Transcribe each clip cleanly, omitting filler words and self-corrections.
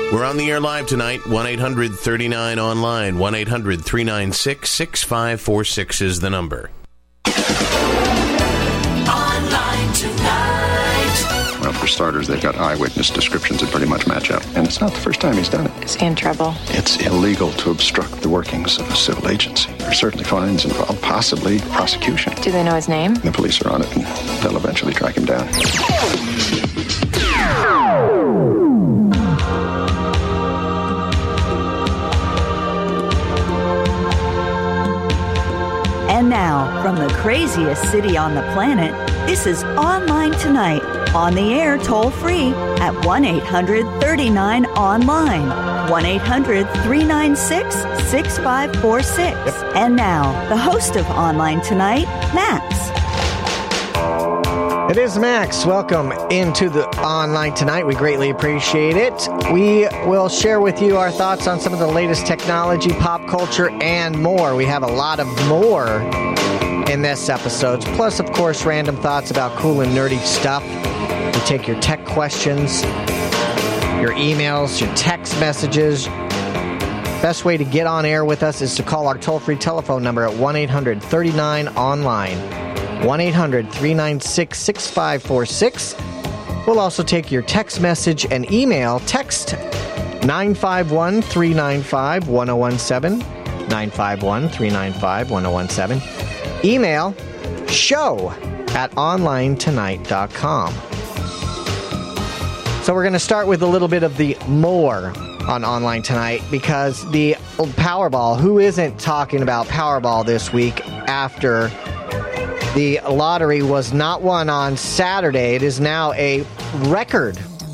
We're on the air live tonight. 1-800-39-ONLINE. 1-800-396-6546 is the number. Online Tonight. Well, for starters, they've got eyewitness descriptions that pretty much match up. And it's not the first time he's done it. Is he in trouble? It's illegal to obstruct the workings of a civil agency. There are certainly fines involved, possibly prosecution. Do they know his name? The police are on it, and they'll eventually track him down. And now, from the craziest city on the planet, this is Online Tonight, on the air toll-free at 1-800-39-ONLINE, 1-800-396-6546. Yep. And now, the host of Online Tonight, Max. It is Max. Welcome into the Online Tonight. We greatly appreciate it. We will share with you our thoughts on some of the latest technology, pop culture, and more. We have a lot of more in this episode. Plus, of course, random thoughts about cool and nerdy stuff. We take your tech questions, your emails, your text messages. Best way to get on air with us is to call our toll-free telephone number at 1-800-39-ONLINE. 1-800-396-6546. We'll also take your text message and email. Text 951-395-1017. 951-395-1017. Email show@onlinetonight.com. So we're going to start with a little bit of the more on Online Tonight because the Powerball, who isn't talking about Powerball this week after the lottery was not won on Saturday? It is now a record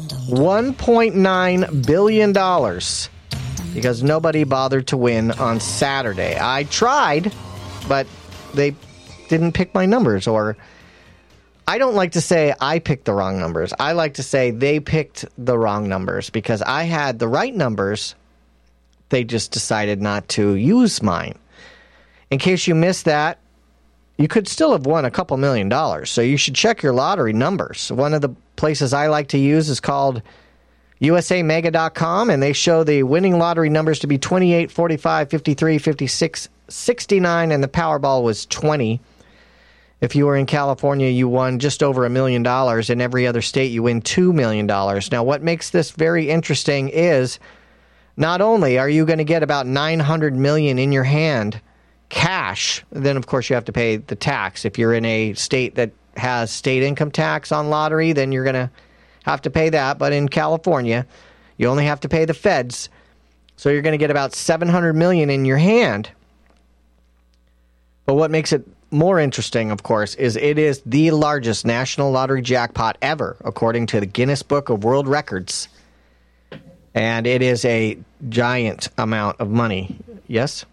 $1.9 billion because nobody bothered to win on Saturday. I tried, but they didn't pick my numbers. Or I don't like to say I picked the wrong numbers. I like to say they picked the wrong numbers because I had the right numbers. They just decided not to use mine. In case you missed that, you could still have won a couple $1 million. So you should check your lottery numbers. One of the places I like to use is called usamega.com, and they show the winning lottery numbers to be 28, 45, 53, 56, 69, and the Powerball was 20. If you were in California, you won just over $1 million. In every other state, you win $2 million. Now, what makes this very interesting is not only are you going to get about $900 million in your hand cash, then of course you have to pay the tax. If you're in a state that has state income tax on lottery, then you're going to have to pay that. But in California, you only have to pay the feds. So you're going to get about $700 million in your hand. But what makes it more interesting, of course, is it is the largest national lottery jackpot ever, according to the Guinness Book of World Records. And it is a giant amount of money. Yes?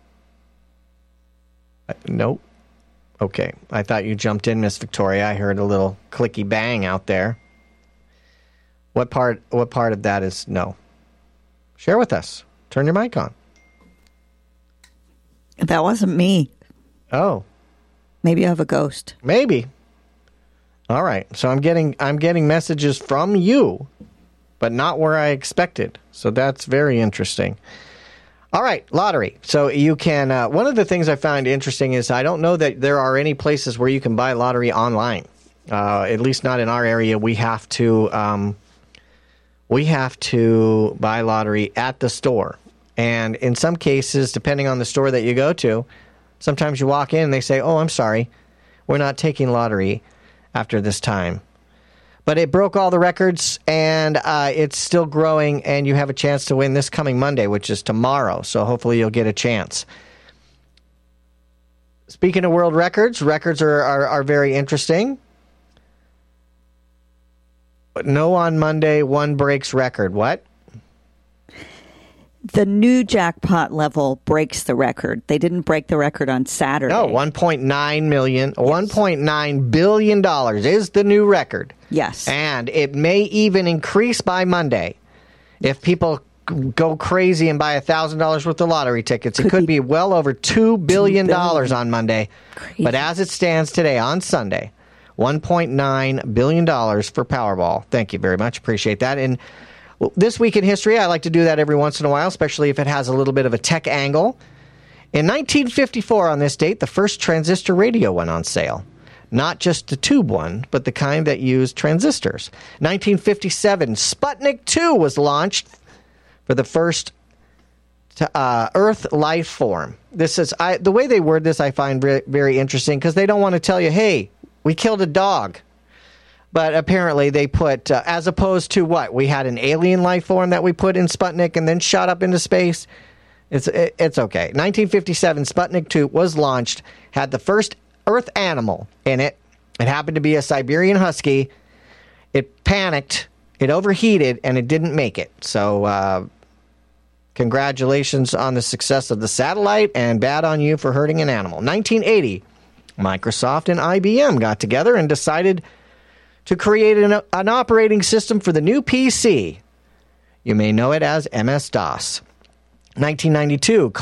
Nope. Okay. I thought you jumped in, Miss Victoria. I heard a little clicky bang out there. What part of that is no? Share with us. Turn your mic on. That wasn't me. Oh. Maybe I have a ghost. Maybe. All right. So I'm getting messages from you, but not where I expected. So that's very interesting. All right, lottery. So you can, one of the things I find interesting is I don't know that there are any places where you can buy lottery online. At least not in our area. We have to buy lottery at the store. And in some cases, depending on the store that you go to, sometimes you walk in and they say, oh, I'm sorry, we're not taking lottery after this time. But it broke all the records, and it's still growing, and you have a chance to win this coming Monday, which is tomorrow. So hopefully you'll get a chance. Speaking of world records, records are very interesting. But no on Monday, one breaks record. What? The new jackpot level breaks the record. They didn't break the record on Saturday. No, $1.9 million, yes. $1.9 billion is the new record. Yes. And it may even increase by Monday. If people go crazy and buy $1,000 worth of lottery tickets, it could be well over $2 billion on Monday. Crazy. But as it stands today, on Sunday, $1.9 billion for Powerball. Thank you very much. Appreciate that. And Well, this week in history, I like to do that every once in a while, especially if it has a little bit of a tech angle. In 1954, on this date, the first transistor radio went on sale. Not just the tube one, but the kind that used transistors. 1957, Sputnik 2 was launched for the first Earth life form. This is the way they word this I find very interesting, because they don't want to tell you, hey, we killed a dog. But apparently they put, as opposed to what? We had an alien life form that we put in Sputnik and then shot up into space. It's okay. 1957, Sputnik 2 was launched, had the first Earth animal in it. It happened to be a Siberian Husky. It panicked, it overheated, and it didn't make it. So, congratulations on the success of the satellite, and bad on you for hurting an animal. 1980, Microsoft and IBM got together and decided to create an operating system for the new PC. You may know it as MS-DOS. 1982,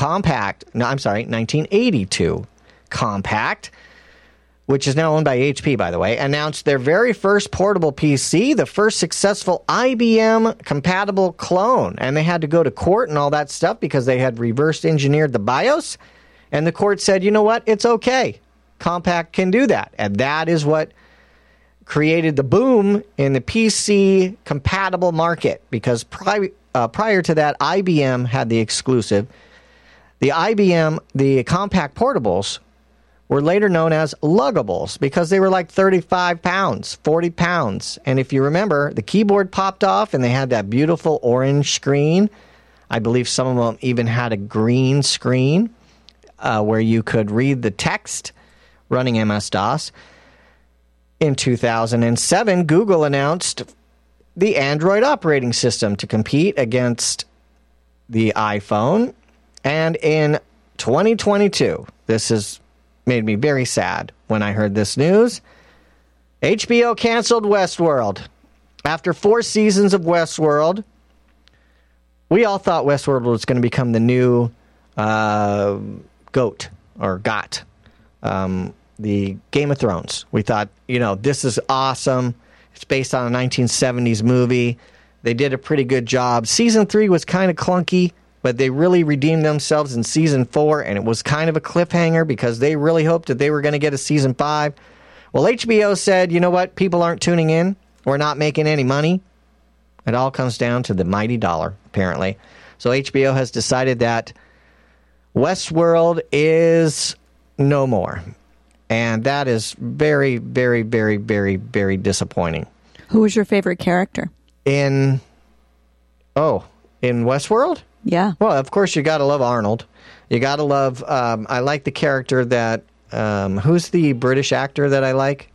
1982, Compaq, which is now owned by HP, by the way, announced their very first portable PC, the first successful IBM-compatible clone. And they had to go to court and all that stuff because they had reverse engineered the BIOS. And the court said, you know what? It's okay. Compaq can do that. And that is what created the boom in the PC-compatible market, because prior to that, IBM had the exclusive. The Compaq portables were later known as luggables because they were like 35 pounds, 40 pounds. And if you remember, the keyboard popped off and they had that beautiful orange screen. I believe some of them even had a green screen where you could read the text running MS-DOS. In 2007, Google announced the Android operating system to compete against the iPhone. And in 2022, this has made me very sad when I heard this news. HBO canceled Westworld. After 4 seasons of Westworld, we all thought Westworld was going to become the new GOT, the Game of Thrones. We thought, this is awesome. It's based on a 1970s movie. They did a pretty good job. Season 3 was kind of clunky, but they really redeemed themselves in Season 4, and it was kind of a cliffhanger because they really hoped that they were going to get a Season 5. Well, HBO said, you know what? People aren't tuning in. We're not making any money. It all comes down to the mighty dollar, apparently. So HBO has decided that Westworld is no more. And that is very, very, very, very, very disappointing. Who was your favorite character? In Westworld? Yeah. Well, of course, you got to love Arnold. You got to love, I like the character that, who's the British actor that I like?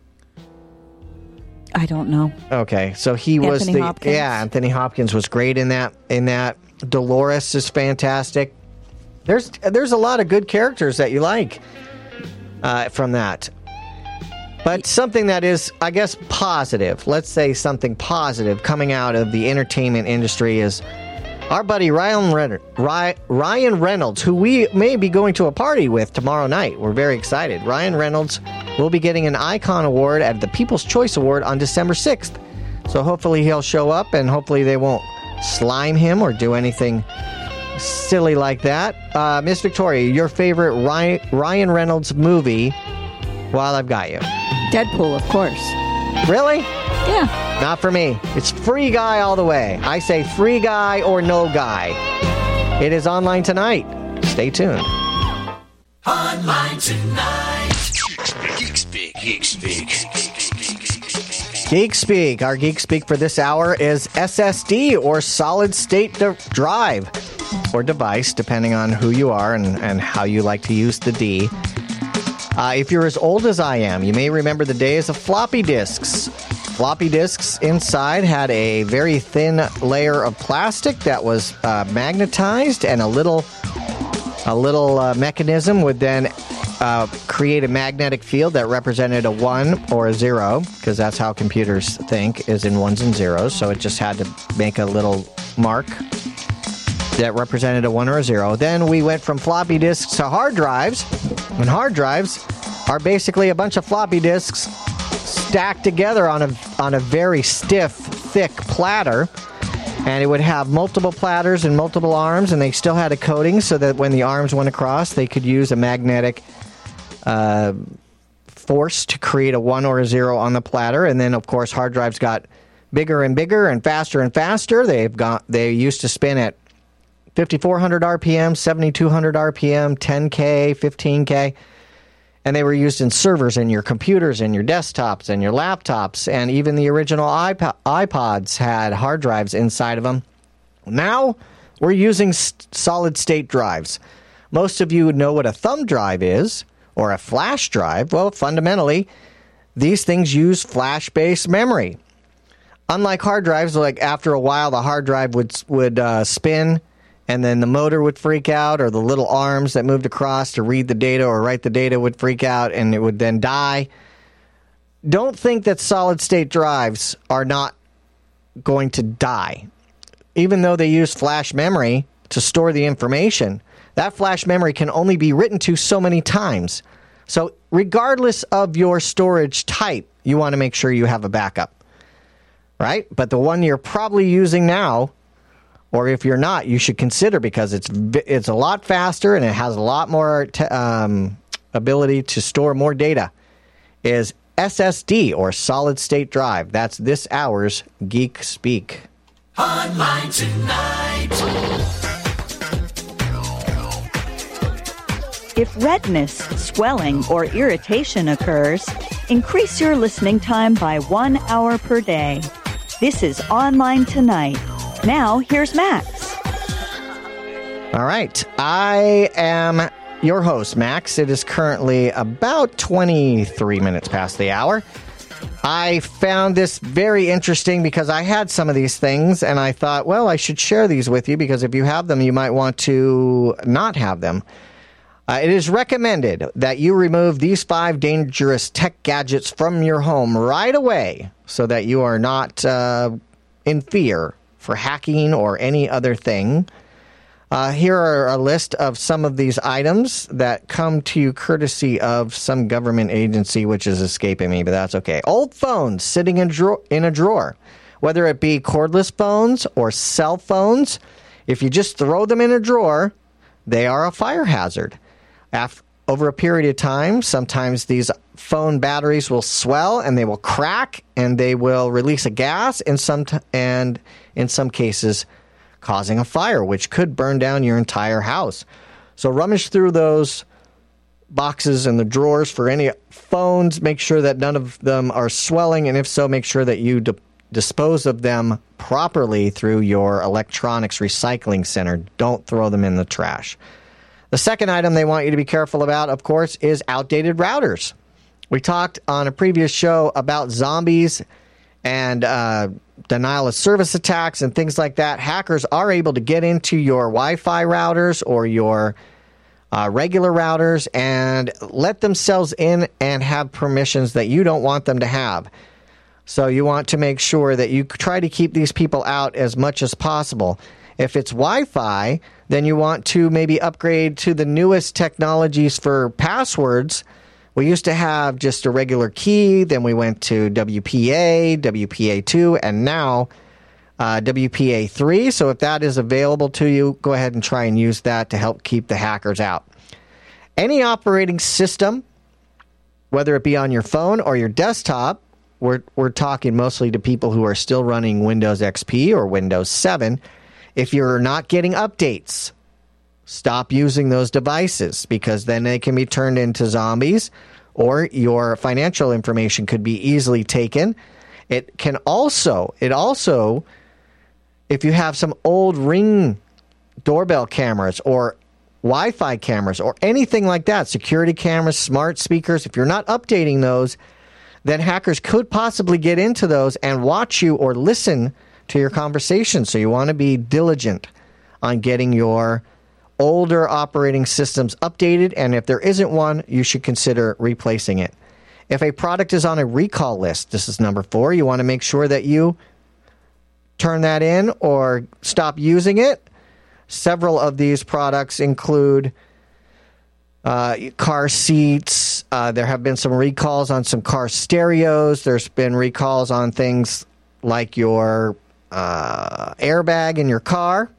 I don't know. Okay, so he was Anthony Hopkins. Yeah, Anthony Hopkins was great in that. Dolores is fantastic. There's a lot of good characters that you like from that. But something that is, I guess, positive, let's say something positive coming out of the entertainment industry is our buddy Ryan Reynolds, who we may be going to a party with tomorrow night. We're very excited. Ryan Reynolds will be getting an Icon Award at the People's Choice Award on December 6th. So hopefully he'll show up, and hopefully they won't slime him or do anything silly like that. Miss Victoria, your favorite Ryan Reynolds movie while I've got you? Deadpool, of course. Really? Yeah. Not for me. It's Free Guy all the way. I say Free Guy or No Guy. It is online tonight. Stay tuned. Online tonight. Geek Speak. Geek Speak. Geek Speak. Our Geek Speak for this hour is SSD, or solid state drive, or device, depending on who you are and how you like to use the D. If you're as old as I am, you may remember the days of floppy disks. Floppy disks inside had a very thin layer of plastic that was magnetized, and a little mechanism would then create a magnetic field that represented a 1 or a 0, because that's how computers think, is in ones and zeros. So it just had to make a little mark that represented a 1 or a 0. Then we went from floppy disks to hard drives, and hard drives are basically a bunch of floppy disks stacked together on a very stiff, thick platter. And it would have multiple platters and multiple arms, and they still had a coating so that when the arms went across, they could use a magnetic force to create a 1 or a 0 on the platter. And then, of course, hard drives got bigger and bigger and faster. They used to spin at 5,400 RPM, 7,200 RPM, 10K, 15K. And they were used in servers in your computers and your desktops and your laptops. And even the original iPods had hard drives inside of them. Now we're using solid-state drives. Most of you know what a thumb drive is, or a flash drive. Well, fundamentally, these things use flash-based memory. Unlike hard drives, like after a while, the hard drive would spin, and then the motor would freak out, or the little arms that moved across to read the data or write the data would freak out, and it would then die. Don't think that solid-state drives are not going to die. Even though they use flash memory to store the information, that flash memory can only be written to so many times. So regardless of your storage type, you want to make sure you have a backup, right? But the one you're probably using now, or if you're not, you should consider, because it's a lot faster and it has a lot more ability to store more data, is SSD, or solid-state drive. That's this hour's Geek Speak. Online Tonight. If redness, swelling, or irritation occurs, increase your listening time by 1 hour per day. This is Online Tonight. Now, here's Max. All right. I am your host, Max. It is currently about 23 minutes past the hour. I found this very interesting because I had some of these things, and I thought, well, I should share these with you, because if you have them, you might want to not have them. It is recommended that you remove these 5 dangerous tech gadgets from your home right away so that you are not in fear for hacking or any other thing. Here are a list of some of these items that come to you courtesy of some government agency, which is escaping me, but that's okay. Old phones sitting in a drawer, whether it be cordless phones or cell phones. If you just throw them in a drawer, they are a fire hazard. Over a period of time, sometimes these phone batteries will swell and they will crack and they will release a gas, and in some cases causing a fire, which could burn down your entire house. So rummage through those boxes and the drawers for any phones. Make sure that none of them are swelling, and if so, make sure that you dispose of them properly through your electronics recycling center. Don't throw them in the trash. The second item they want you to be careful about, of course, is outdated routers. We talked on a previous show about zombies and denial of service attacks and things like that. Hackers are able to get into your Wi-Fi routers or your regular routers and let themselves in and have permissions that you don't want them to have. So you want to make sure that you try to keep these people out as much as possible. If it's Wi-Fi, then you want to maybe upgrade to the newest technologies for passwords. We used to have just a regular key, then we went to WPA, WPA2, and now WPA3. So if that is available to you, go ahead and try and use that to help keep the hackers out. Any operating system, whether it be on your phone or your desktop, we're talking mostly to people who are still running Windows XP or Windows 7. If you're not getting updates, stop using those devices, because then they can be turned into zombies, or your financial information could be easily taken. It also, if you have some old Ring doorbell cameras or Wi-Fi cameras or anything like that, security cameras, smart speakers, if you're not updating those, then hackers could possibly get into those and watch you or listen to your conversation. So you want to be diligent on getting your older operating systems updated, and if there isn't one, you should consider replacing it. If a product is on a recall list, this is number 4, you want to make sure that you turn that in or stop using it. Several of these products include car seats. There have been some recalls on some car stereos. There's been recalls on things like your airbag in your car.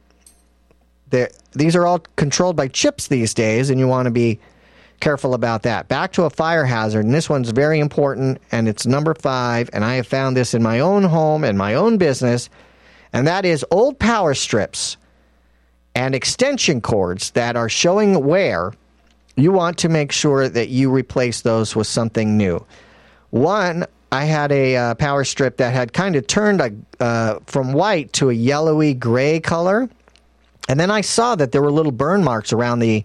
These are all controlled by chips these days, and you want to be careful about that. Back to a fire hazard, and this one's very important, and it's number 5, and I have found this in my own home and my own business, and that is old power strips and extension cords that are showing wear. You want to make sure that you replace those with something new. One, I had a power strip that had kind of turned from white to a yellowy gray color, and then I saw that there were little burn marks around the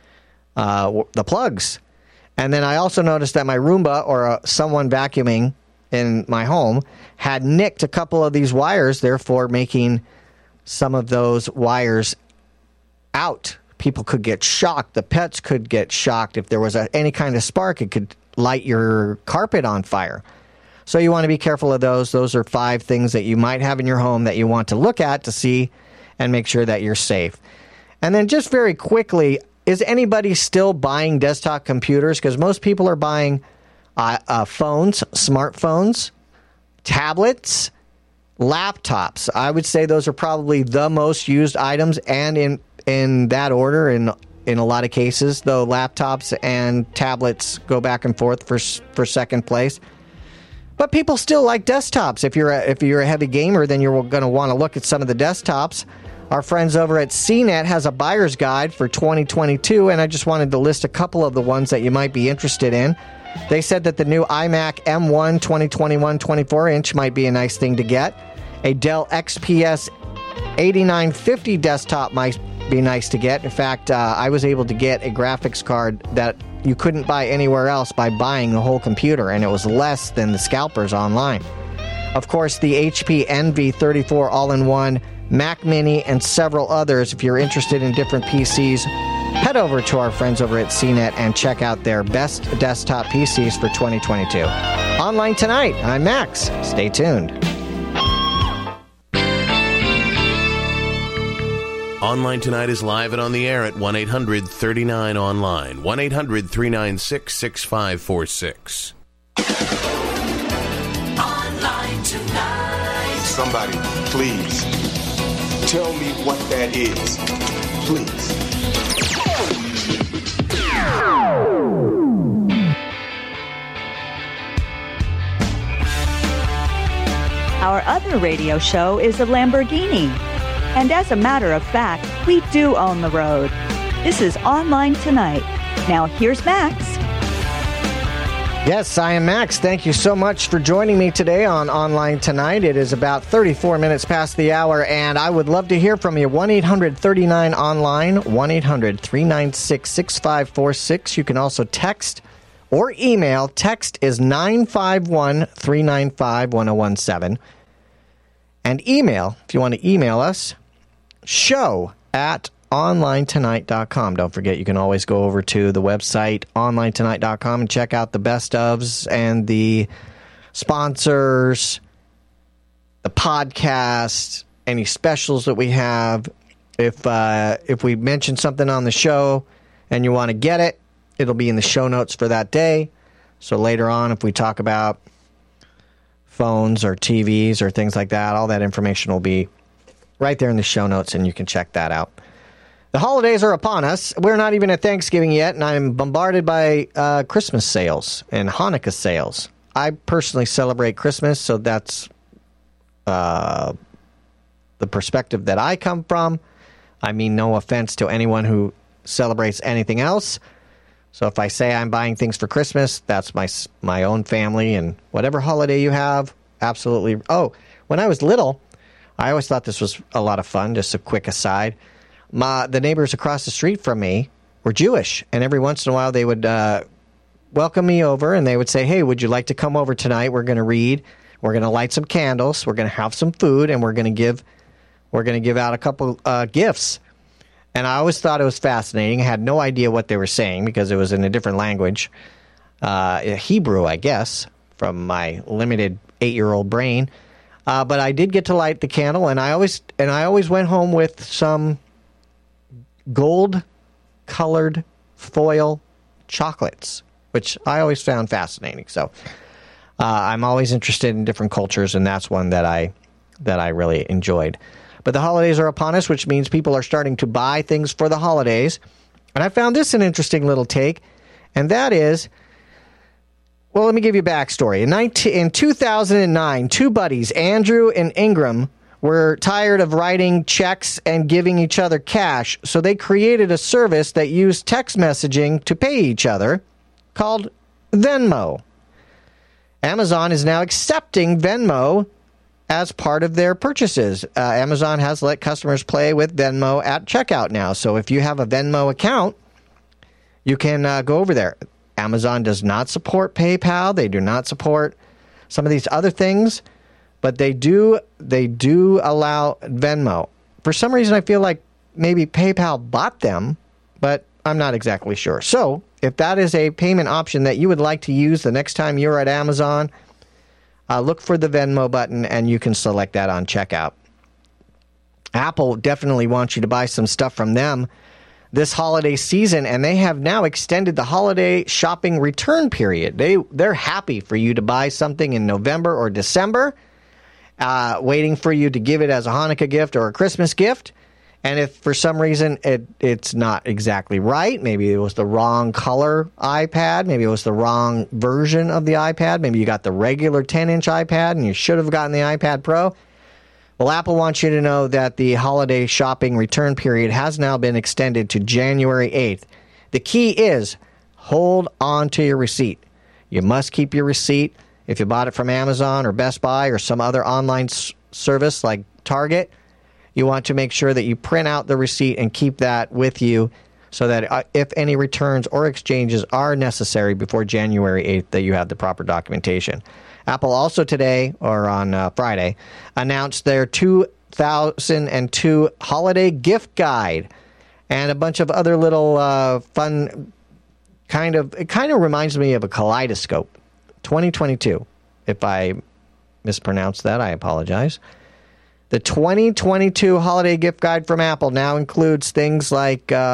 plugs. And then I also noticed that my Roomba or someone vacuuming in my home had nicked a couple of these wires, therefore making some of those wires out. People could get shocked. The pets could get shocked. If there was any kind of spark, it could light your carpet on fire. So you want to be careful of those. Those are 5 things that you might have in your home that you want to look at to see and make sure that you're safe. And then just very quickly, is anybody still buying desktop computers? Because most people are buying phones, smartphones, tablets, laptops. I would say those are probably the most used items, and in that order in a lot of cases, though laptops and tablets go back and forth for second place. But people still like desktops. If you're a heavy gamer, then you're going to want to look at some of the desktops. Our friends over at CNET has a buyer's guide for 2022, and I just wanted to list a couple of the ones that you might be interested in. They said that the new iMac M1 2021 24-inch might be a nice thing to get. A Dell XPS 8950 desktop might be nice to get. In fact, I was able to get a graphics card that you couldn't buy anywhere else by buying the whole computer, and it was less than the scalpers online. Of course, the HP Envy 34 all-in-one, Mac Mini, and several others. If you're interested in different PCs, head over to our friends over at CNET and check out their best desktop PCs for 2022. Online tonight, I'm Max. Stay tuned. Online Tonight is live and on the air at 1-800-39-ONLINE, 1-800-396-6546. Online Tonight. Somebody, please, tell me what that is. Please. Our other radio show is a Lamborghini. And as a matter of fact, we do own the road. This is Online Tonight. Now here's Max. Yes, I am Max. Thank you so much for joining me today on Online Tonight. It is about 34 minutes past the hour, and I would love to hear from you. 1-800-39-ONLINE, 1-800-396-6546. You can also text or email. Text is 951-395-1017. And email, if you want to email us, show@onlinetonight.com. Don't forget, you can always go over to the website, onlinetonight.com, and check out the best ofs and the sponsors, the podcast, any specials that we have. If we mention something on the show and you want to get it, it'll be in the show notes for that day. So later on, if we talk about phones or TVs or things like that, all that information will be right there in the show notes, and you can check that out. The holidays are upon us. We're not even at Thanksgiving yet, and I'm bombarded by Christmas sales and Hanukkah sales. I personally celebrate Christmas, so that's the perspective that I come from. I mean no offense to anyone who celebrates anything else. So if I say I'm buying things for Christmas, that's my own family, and whatever holiday you have, absolutely. Oh, when I was little, I always thought this was a lot of fun. Just a quick aside. The neighbors across the street from me were Jewish, and every once in a while they would welcome me over, and they would say, hey, would you like to come over tonight? We're going to read. We're going to light some candles. We're going to have some food, and we're going to give out a couple gifts. And I always thought it was fascinating. I had no idea what they were saying because it was in a different language, Hebrew, I guess, from my limited 8-year-old brain. But I did get to light the candle, and I always went home with some gold-colored foil chocolates, which I always found fascinating. So I'm always interested in different cultures, and that's one that I that I really enjoyed. But the holidays are upon us, which means people are starting to buy things for the holidays. And I found this an interesting little take, and that is, well, let me give you a backstory. In 2009, two buddies, Andrew and Ingram, were tired of writing checks and giving each other cash, so they created a service that used text messaging to pay each other called Venmo. Amazon is now accepting Venmo as part of their purchases. Amazon has let customers play with Venmo at checkout now. So if you have a Venmo account, you can go over there. Amazon does not support PayPal. They do not support some of these other things, but they do allow Venmo. For some reason, I feel like maybe PayPal bought them, but I'm not exactly sure. So if that is a payment option that you would like to use the next time you're at Amazon, look for the Venmo button, and you can select that on checkout. Apple definitely wants you to buy some stuff from them this holiday season, and they have now extended the holiday shopping return period. They're happy for you to buy something in November or December, waiting for you to give it as a Hanukkah gift or a Christmas gift. And if for some reason it's not exactly right, maybe it was the wrong color iPad, maybe it was the wrong version of the iPad, maybe you got the regular 10-inch iPad and you should have gotten the iPad Pro. Well, Apple wants you to know that the holiday shopping return period has now been extended to January 8th. The key is hold on to your receipt. You must keep your receipt. If you bought it from Amazon or Best Buy or some other online service like Target, you want to make sure that you print out the receipt and keep that with you so that if any returns or exchanges are necessary before January 8th, that you have the proper documentation. Apple also today, or on Friday, announced their 2002 holiday gift guide and a bunch of other little fun it kind of reminds me of a kaleidoscope. 2022. If I mispronounced that, I apologize. The 2022 holiday gift guide from Apple now includes things like they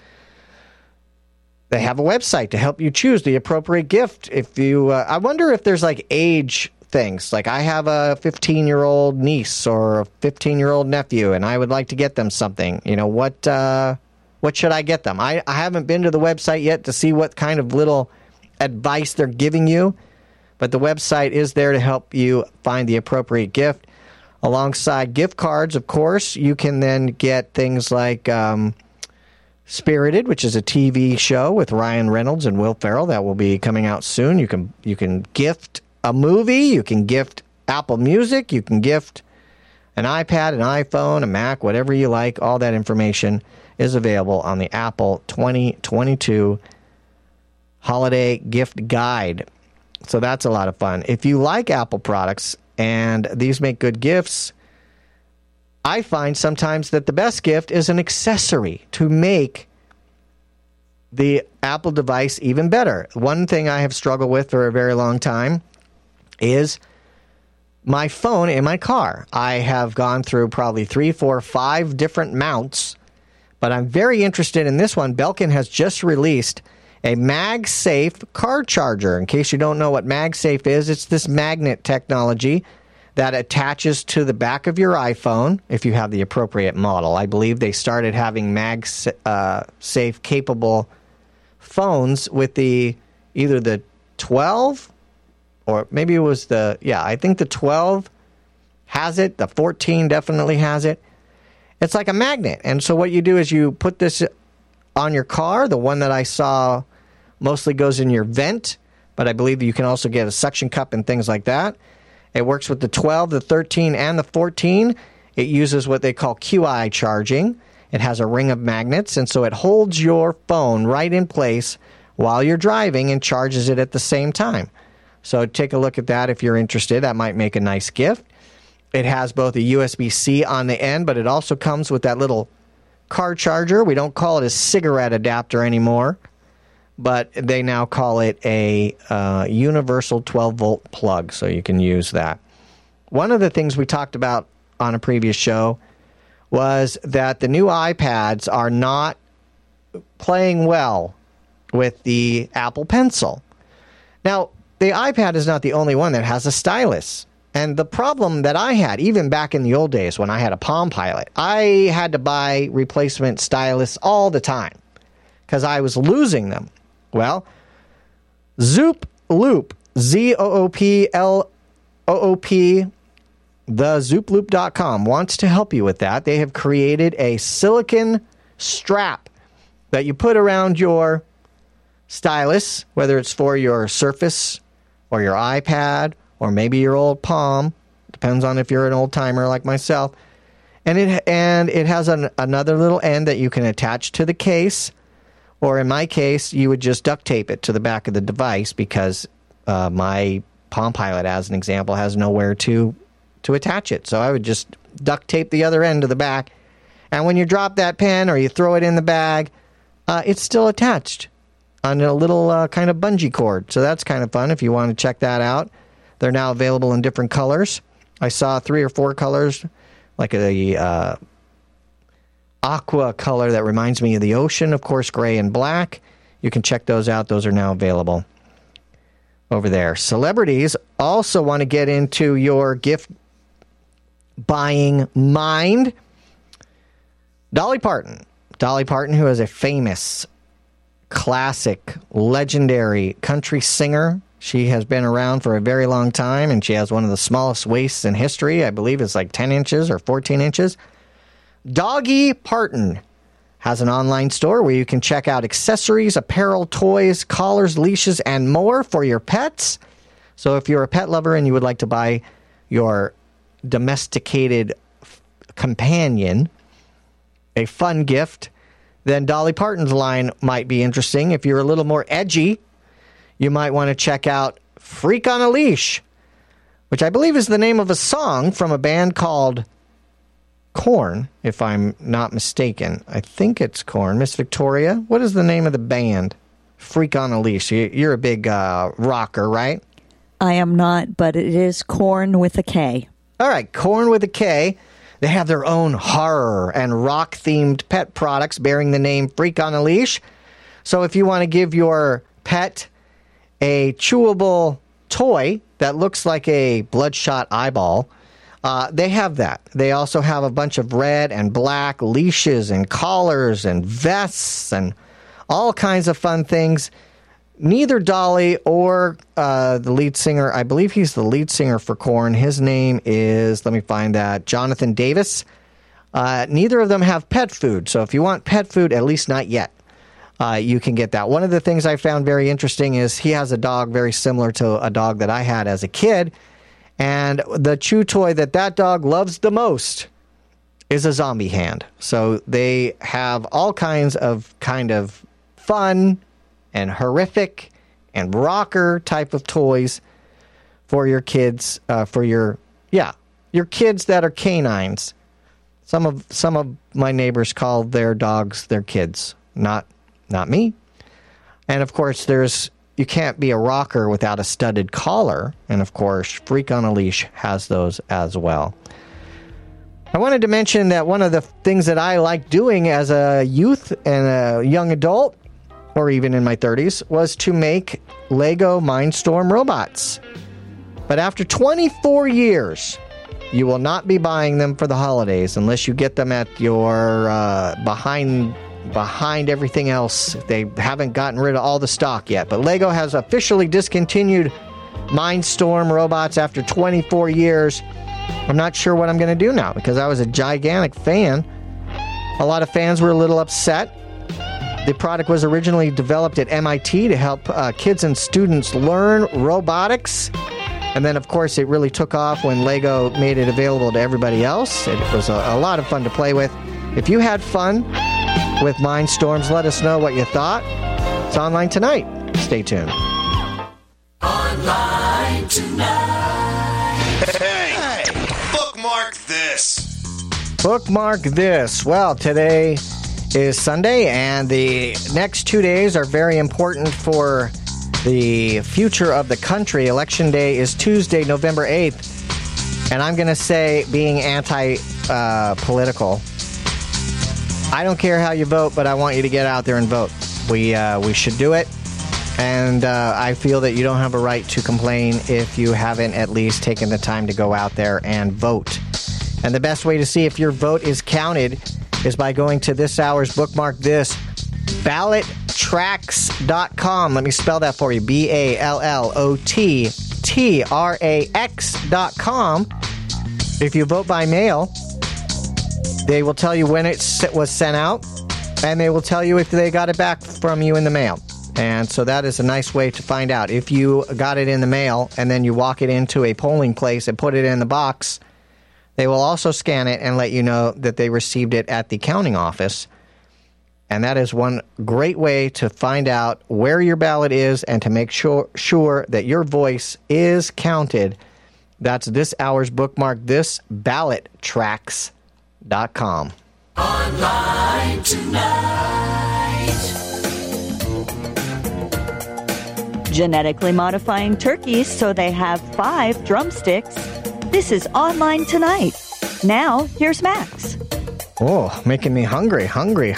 have a website to help you choose the appropriate gift. If you, I wonder if there's like age things. Like I have a 15-year-old niece or a 15-year-old nephew, and I would like to get them something. You know, what should I get them? I haven't been to the website yet to see what kind of little advice they're giving you, but the website is there to help you find the appropriate gift. Alongside gift cards, of course, you can then get things like Spirited, which is a TV show with Ryan Reynolds and Will Ferrell that will be coming out soon. You can gift a movie, you can gift Apple Music, you can gift an iPad, an iPhone, a Mac, whatever you like. All that information is available on the Apple 2022 Holiday Gift Guide. So that's a lot of fun. If you like Apple products, and these make good gifts, I find sometimes that the best gift is an accessory to make the Apple device even better. One thing I have struggled with for a very long time is my phone in my car. I have gone through probably 3, 4, 5 different mounts, but I'm very interested in this one. Belkin has just released a MagSafe car charger. In case you don't know what MagSafe is, it's this magnet technology that attaches to the back of your iPhone if you have the appropriate model. I believe they started having MagSafe capable phones with either the 12 or maybe it was I think the 12 has it. The 14 definitely has it. It's like a magnet. And so what you do is you put this on your car. The one that I saw mostly goes in your vent, but I believe you can also get a suction cup and things like that. It works with the 12, the 13, and the 14. It uses what they call QI charging. It has a ring of magnets, and so it holds your phone right in place while you're driving and charges it at the same time. So take a look at that if you're interested. That might make a nice gift. It has both a USB-C on the end, but it also comes with that little car charger. We don't call it a cigarette adapter anymore, but they now call it a universal 12-volt plug, so you can use that. One of the things we talked about on a previous show was that the new iPads are not playing well with the Apple Pencil. Now, the iPad is not the only one that has a stylus. And the problem that I had, even back in the old days when I had a Palm Pilot, I had to buy replacement styluses all the time because I was losing them. Well, Zoop Loop, Z-O-O-P-L-O-O-P, thezooploop.com wants to help you with that. They have created a silicone strap that you put around your stylus, whether it's for your Surface or your iPad or maybe your old Palm. Depends on if you're an old timer like myself. And it has another little end that you can attach to the case, or in my case, you would just duct tape it to the back of the device because my Palm Pilot, as an example, has nowhere to attach it. So I would just duct tape the other end to the back. And when you drop that pen or you throw it in the bag, it's still attached on a little kind of bungee cord. So that's kind of fun if you want to check that out. They're now available in different colors. I saw 3 or 4 colors, like a aqua color that reminds me of the ocean, of course, gray and black. You can check those out. Those are now available over there. Celebrities also want to get into your gift buying mind. Dolly Parton, who is a famous, classic, legendary country singer. She has been around for a very long time, and she has one of the smallest waists in history. I believe it's like 10 inches or 14 inches. Doggy Parton has an online store where you can check out accessories, apparel, toys, collars, leashes, and more for your pets. So if you're a pet lover and you would like to buy your domesticated companion a fun gift, then Dolly Parton's line might be interesting. If you're a little more edgy, you might want to check out Freak on a Leash, which I believe is the name of a song from a band called Korn, if I'm not mistaken. I think it's Korn. Miss Victoria, what is the name of the band? Freak on a Leash. You're a big rocker, right? I am not, but it is Korn with a K. All right, Korn with a K. They have their own horror and rock-themed pet products bearing the name Freak on a Leash. So if you want to give your pet a chewable toy that looks like a bloodshot eyeball, they have that. They also have a bunch of red and black leashes and collars and vests and all kinds of fun things. Neither Dolly or the lead singer, I believe he's the lead singer for Korn. His name is, let me find that, Jonathan Davis. Neither of them have pet food. So if you want pet food, at least not yet, you can get that. One of the things I found very interesting is he has a dog very similar to a dog that I had as a kid. And the chew toy that dog loves the most is a zombie hand. So they have all kinds of kind of fun and horrific and rocker type of toys for your kids, for your kids that are canines. Some of my neighbors call their dogs their kids, not me. And of course, you can't be a rocker without a studded collar, and of course, Freak on a Leash has those as well. I wanted to mention that one of the things that I liked doing as a youth and a young adult, or even in my 30s, was to make Lego Mindstorm robots. But after 24 years, you will not be buying them for the holidays unless you get them at your behind everything else. They haven't gotten rid of all the stock yet. But Lego has officially discontinued Mindstorm robots after 24 years. I'm not sure what I'm going to do now because I was a gigantic fan. A lot of fans were a little upset. The product was originally developed at MIT to help kids and students learn robotics. And then, of course, it really took off when Lego made it available to everybody else. It was a lot of fun to play with. If you had fun with Mindstorms, let us know what you thought. It's online tonight. Stay tuned. Online tonight. Hey, bookmark this. Bookmark this. Well, today is Sunday, and the next 2 days are very important for the future of the country. Election Day is Tuesday, November 8th, and I'm going to say, being anti-political, I don't care how you vote, but I want you to get out there and vote. We should do it. And I feel that you don't have a right to complain if you haven't at least taken the time to go out there and vote. And the best way to see if your vote is counted is by going to this hour's bookmark this, ballottrax.com. Let me spell that for you, BALLOTTRAX.com. If you vote by mail, they will tell you when it was sent out, and they will tell you if they got it back from you in the mail. And so that is a nice way to find out. If you got it in the mail and then you walk it into a polling place and put it in the box, they will also scan it and let you know that they received it at the counting office. And that is one great way to find out where your ballot is and to make sure that your voice is counted. That's this hour's bookmark, this, ballottrax.com. Online tonight. Genetically modifying turkeys so they have 5 drumsticks. This is Online Tonight. Now, here's Max. Oh, making me hungry.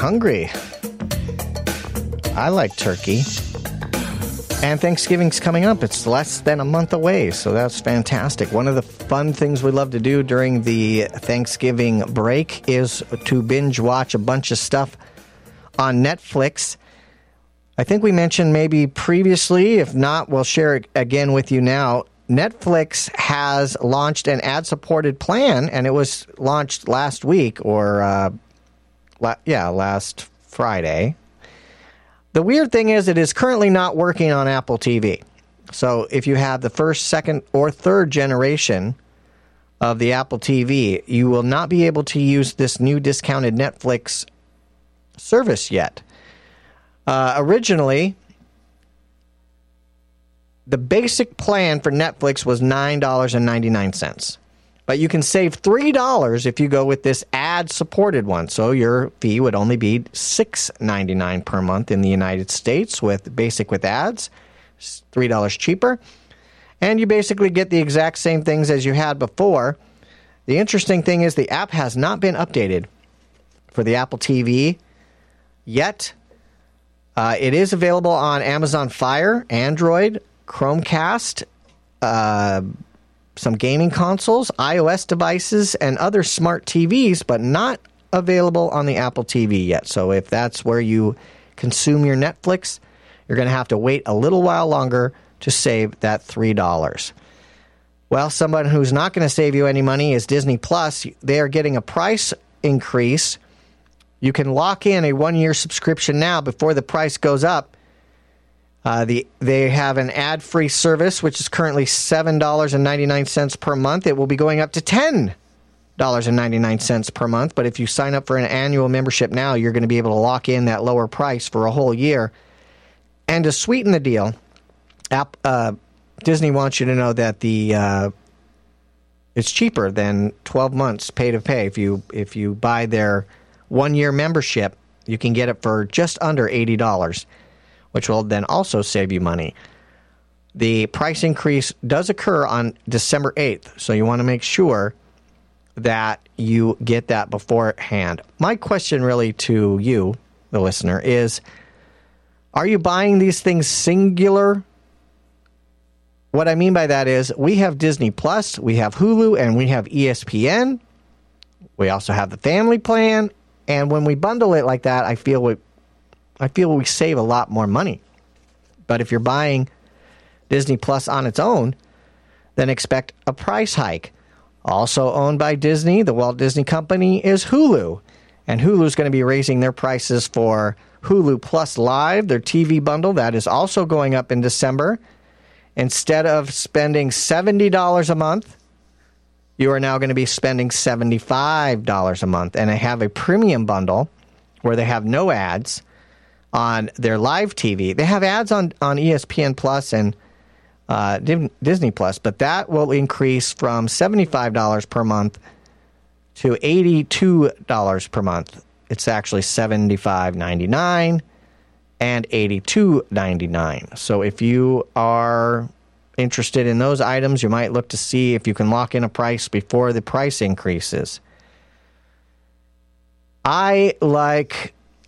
I like turkey. And Thanksgiving's coming up. It's less than a month away, so that's fantastic. One of the fun things we love to do during the Thanksgiving break is to binge watch a bunch of stuff on Netflix. I think we mentioned maybe previously. If not, we'll share it again with you now. Netflix has launched an ad-supported plan, and it was launched last week, or last Friday. The weird thing is it is currently not working on Apple TV. So if you have the first, second, or third generation of the Apple TV, you will not be able to use this new discounted Netflix service yet. Originally, the basic plan for Netflix was $9.99. But you can save $3 if you go with this ad-supported one. So your fee would only be $6.99 per month in the United States with basic with ads. It's $3 cheaper. And you basically get the exact same things as you had before. The interesting thing is the app has not been updated for the Apple TV yet. It is available on Amazon Fire, Android, Chromecast, some gaming consoles, iOS devices, and other smart TVs, but not available on the Apple TV yet. So if that's where you consume your Netflix, you're going to have to wait a little while longer to save that $3. Well, someone who's not going to save you any money is Disney Plus. They are getting a price increase. You can lock in a 1-year subscription now before the price goes up. They have an ad-free service, which is currently $7.99 per month. It will be going up to $10.99 per month. But if you sign up for an annual membership now, you're going to be able to lock in that lower price for a whole year. And to sweeten the deal, Disney wants you to know that it's cheaper than 12 months pay to pay. If you buy their 1-year membership, you can get it for just under $80, which will then also save you money. The price increase does occur on December 8th, so you want to make sure that you get that beforehand. My question really to you, the listener, is, are you buying these things singular? What I mean by that is we have Disney Plus, we have Hulu, and we have ESPN. We also have the family plan. And when we bundle it like that, I feel we save a lot more money. But if you're buying Disney Plus on its own, then expect a price hike. Also owned by Disney, the Walt Disney Company, is Hulu. And Hulu's going to be raising their prices for Hulu Plus Live, their TV bundle. That is also going up in December. Instead of spending $70 a month, you are now going to be spending $75 a month. And they have a premium bundle where they have no ads on their live TV. They have ads on ESPN Plus and Disney Plus, but that will increase from $75 per month to $82 per month. It's actually $75.99 and $82.99. So if you are interested in those items, you might look to see if you can lock in a price before the price increases. I like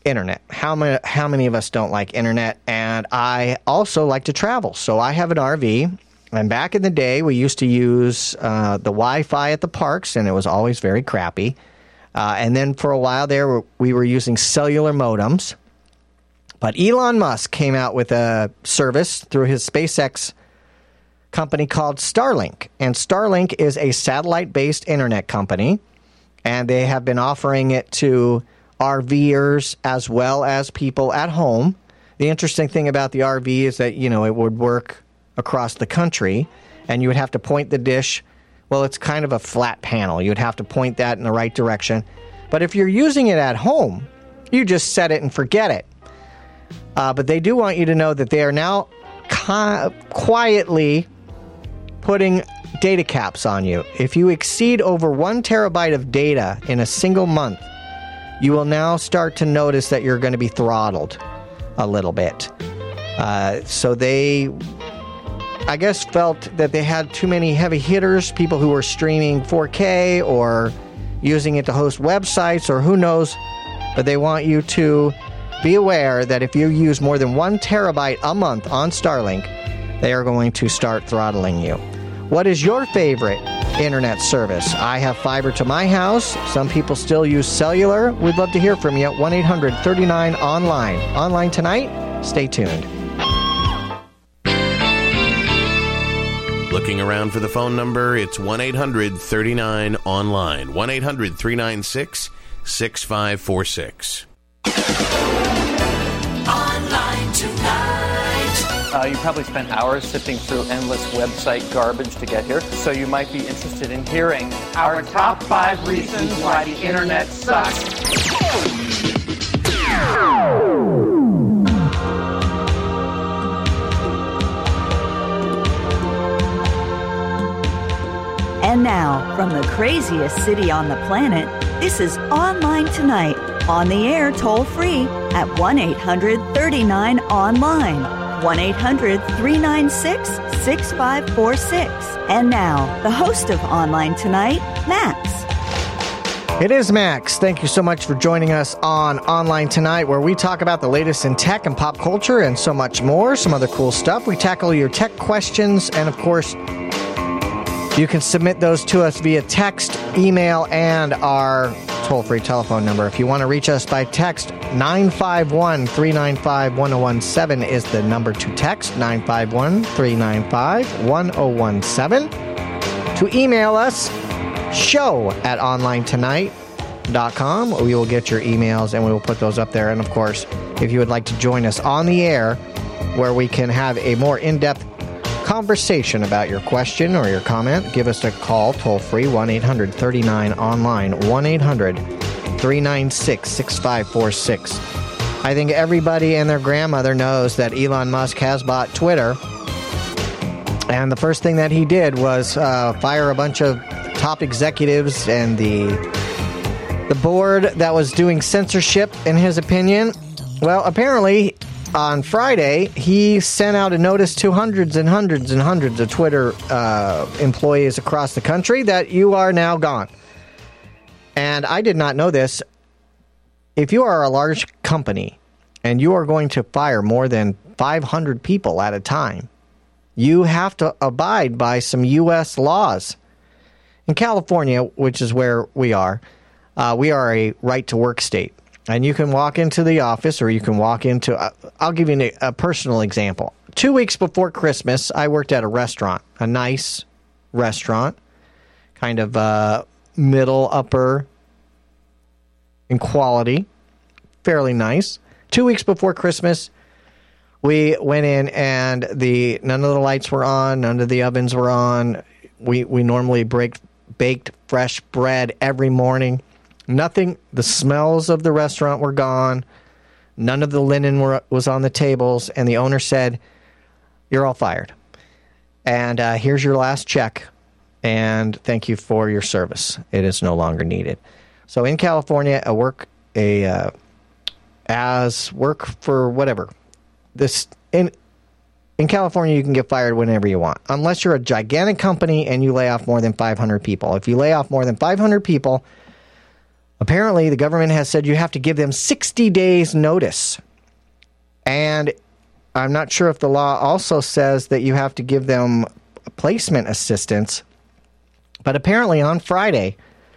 internet. How many of us don't like internet? And I also like to travel. So I have an RV. And back in the day, we used to use the Wi-Fi at the parks, and it was always very crappy. And then for a while there, we were using cellular modems. But Elon Musk came out with a service through his SpaceX company called Starlink. And Starlink is a satellite-based internet company, and they have been offering it to RVers as well as people at home. The interesting thing about the RV is that, it would work across the country, and you would have to point the dish. Well, it's kind of a flat panel. You would have to point that in the right direction. But if you're using it at home, you just set it and forget it. But they do want you to know that they are now quietly putting data caps on you. If you exceed over 1 terabyte of data in a single month, you will now start to notice that you're going to be throttled a little bit. So they, I guess, felt that they had too many heavy hitters, people who were streaming 4K or using it to host websites or who knows. But they want you to be aware that if you use more than 1 terabyte a month on Starlink, they are going to start throttling you. What is your favorite internet service? I have fiber to my house. Some people still use cellular. We'd love to hear from you at 1-800-39-ONLINE. Online tonight? Stay tuned. Looking around for the phone number, it's 1-800-39-ONLINE. 1-800-396-6546. Online tonight. You probably spent hours sifting through endless website garbage to get here, so you might be interested in hearing our top 5 reasons why the internet sucks. And now, from the craziest city on the planet, this is Online Tonight, on the air toll-free at 1-800-39-ONLINE. 1-800-396-6546. And now, the host of Online Tonight, Max. It is Max. Thank you so much for joining us on Online Tonight, where we talk about the latest in tech and pop culture and so much more, some other cool stuff. We tackle your tech questions, and of course, you can submit those to us via text, email, and our toll-free telephone number. If you want to reach us by text, 951-395-1017 is the number to text, 951-395-1017. To email us, show@onlinetonight.com. We will get your emails, and we will put those up there. And, of course, if you would like to join us on the air, where we can have a more in-depth conversation about your question or your comment, give us a call toll-free, 1-800-39-ONLINE, 1-800-396-6546. I think everybody and their grandmother knows that Elon Musk has bought Twitter, and the first thing that he did was fire a bunch of top executives and the board that was doing censorship, in his opinion. Well, apparently on Friday, he sent out a notice to hundreds and hundreds and hundreds of Twitter employees across the country that you are now gone. And I did not know this. If you are a large company and you are going to fire more than 500 people at a time, you have to abide by some U.S. laws. In California, which is where we are a right-to-work state. And you can walk into the office or you can walk into... I'll give you a personal example. 2 weeks before Christmas, I worked at a restaurant, a nice restaurant, kind of middle, upper in quality, fairly nice. 2 weeks before Christmas, we went in and none of the lights were on, none of the ovens were on. We normally baked fresh bread every morning. Nothing, the smells of the restaurant were gone. None of the linen was on the tables. And the owner said, "You're all fired. And here's your last check. And thank you for your service. It is no longer needed." So in California, as work for whatever. In California, you can get fired whenever you want. Unless you're a gigantic company and you lay off more than 500 people. If you lay off more than 500 people... Apparently, the government has said you have to give them 60 days notice. And I'm not sure if the law also says that you have to give them placement assistance. But apparently on Friday,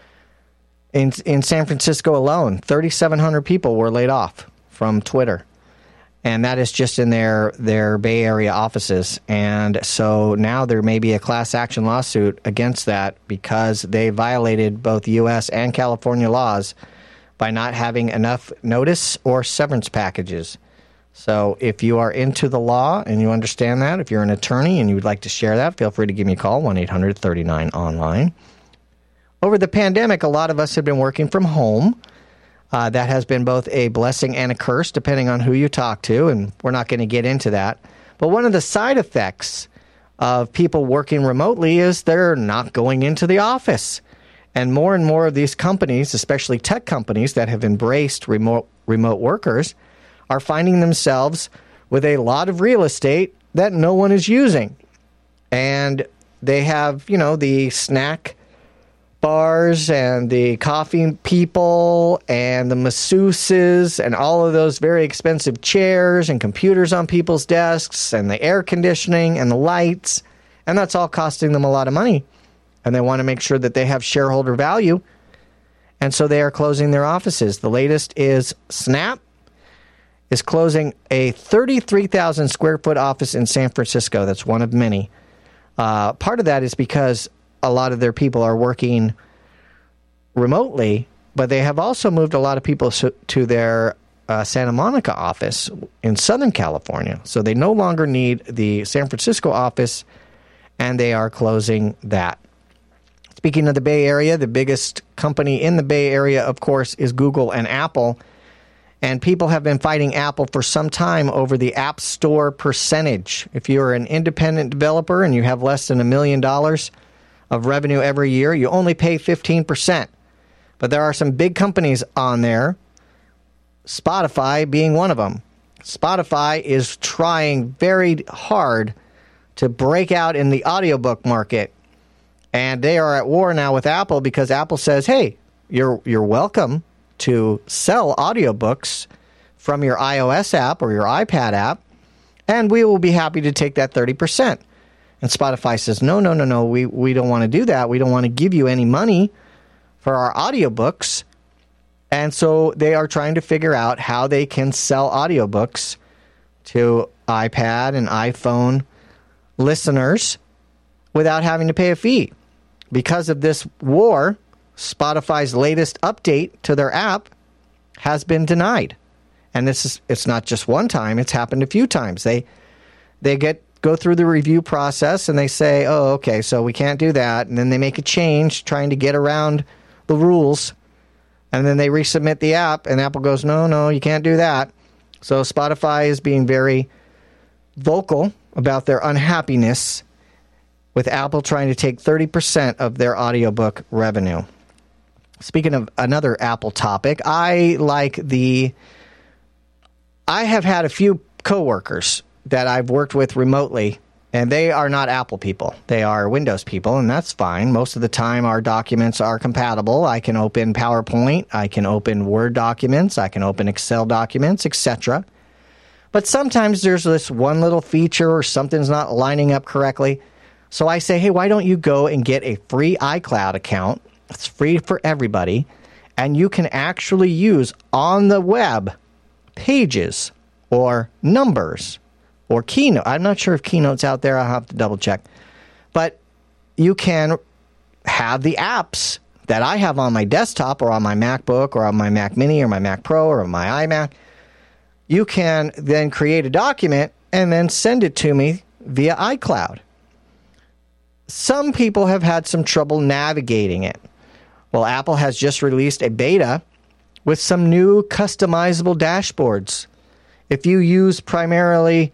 in San Francisco alone, 3,700 people were laid off from Twitter. And that is just in their Bay Area offices. And so now there may be a class action lawsuit against that because they violated both U.S. and California laws by not having enough notice or severance packages. So if you are into the law and you understand that, if you're an attorney and you would like to share that, feel free to give me a call, 1-800-39-ONLINE. Over the pandemic, a lot of us have been working from home. That has been both a blessing and a curse, depending on who you talk to, and we're not going to get into that. But one of the side effects of people working remotely is they're not going into the office. And more of these companies, especially tech companies that have embraced remote workers, are finding themselves with a lot of real estate that no one is using. And they have, the snack bars and the coffee people and the masseuses and all of those very expensive chairs and computers on people's desks and the air conditioning and the lights. And that's all costing them a lot of money. And they want to make sure that they have shareholder value. And so they are closing their offices. The latest is Snap is closing a 33,000 square foot office in San Francisco. That's one of many. Part of that is because a lot of their people are working remotely, but they have also moved a lot of people to their Santa Monica office in Southern California. So they no longer need the San Francisco office, and they are closing that. Speaking of the Bay Area, the biggest company in the Bay Area, of course, is Google and Apple. And people have been fighting Apple for some time over the App Store percentage. If you're an independent developer and you have less than $1 million of revenue every year, you only pay 15%. But there are some big companies on there, Spotify being one of them. Spotify is trying very hard to break out in the audiobook market. And they are at war now with Apple because Apple says, hey, you're welcome to sell audiobooks from your iOS app or your iPad app, and we will be happy to take that 30%. And Spotify says, no, we don't want to do that. We don't want to give you any money for our audiobooks. And so they are trying to figure out how they can sell audiobooks to iPad and iPhone listeners without having to pay a fee. Because of this war, Spotify's latest update to their app has been denied. And it's not just one time, it's happened a few times. They go through the review process and they say, oh, okay, so we can't do that. And then they make a change trying to get around the rules. And then they resubmit the app and Apple goes, no, you can't do that. So Spotify is being very vocal about their unhappiness with Apple trying to take 30% of their audiobook revenue. Speaking of another Apple topic, I have had a few coworkers that I've worked with remotely, and they are not Apple people. They are Windows people, and that's fine. Most of the time, our documents are compatible. I can open PowerPoint, I can open Word documents, I can open Excel documents, etc. But sometimes there's this one little feature or something's not lining up correctly. So I say, hey, why don't you go and get a free iCloud account? It's free for everybody, and you can actually use on the web Pages or Numbers or Keynote. I'm not sure if Keynote's out there. I'll have to double check. But you can have the apps that I have on my desktop or on my MacBook or on my Mac Mini or my Mac Pro or my iMac. You can then create a document and then send it to me via iCloud. Some people have had some trouble navigating it. Well, Apple has just released a beta with some new customizable dashboards. If you use primarily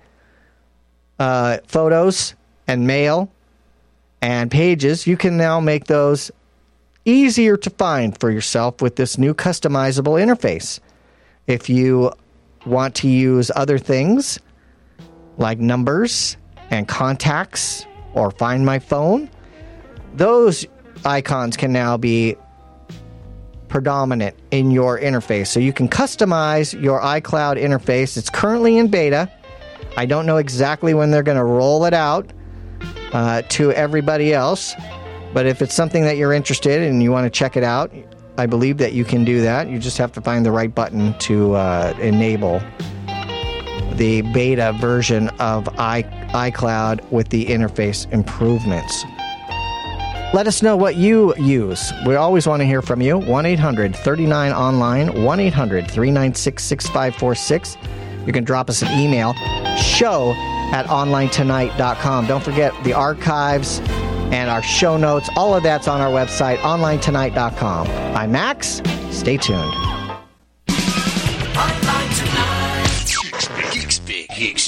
Photos and Mail and Pages, you can now make those easier to find for yourself with this new customizable interface. If you want to use other things like Numbers and Contacts or Find My Phone, those icons can now be predominant in your interface. So you can customize your iCloud interface. It's currently in beta. I don't know exactly when they're going to roll it out to everybody else. But if it's something that you're interested in and you want to check it out, I believe that you can do that. You just have to find the right button to enable the beta version of iCloud with the interface improvements. Let us know what you use. We always want to hear from you. 1-800-39-ONLINE, 1-800-396-6546. You can drop us an email, show@onlinetonight.com. Don't forget the archives and our show notes. All of that's on our website, onlinetonight.com. I'm Max. Stay tuned. Online Tonight. Geek Speak.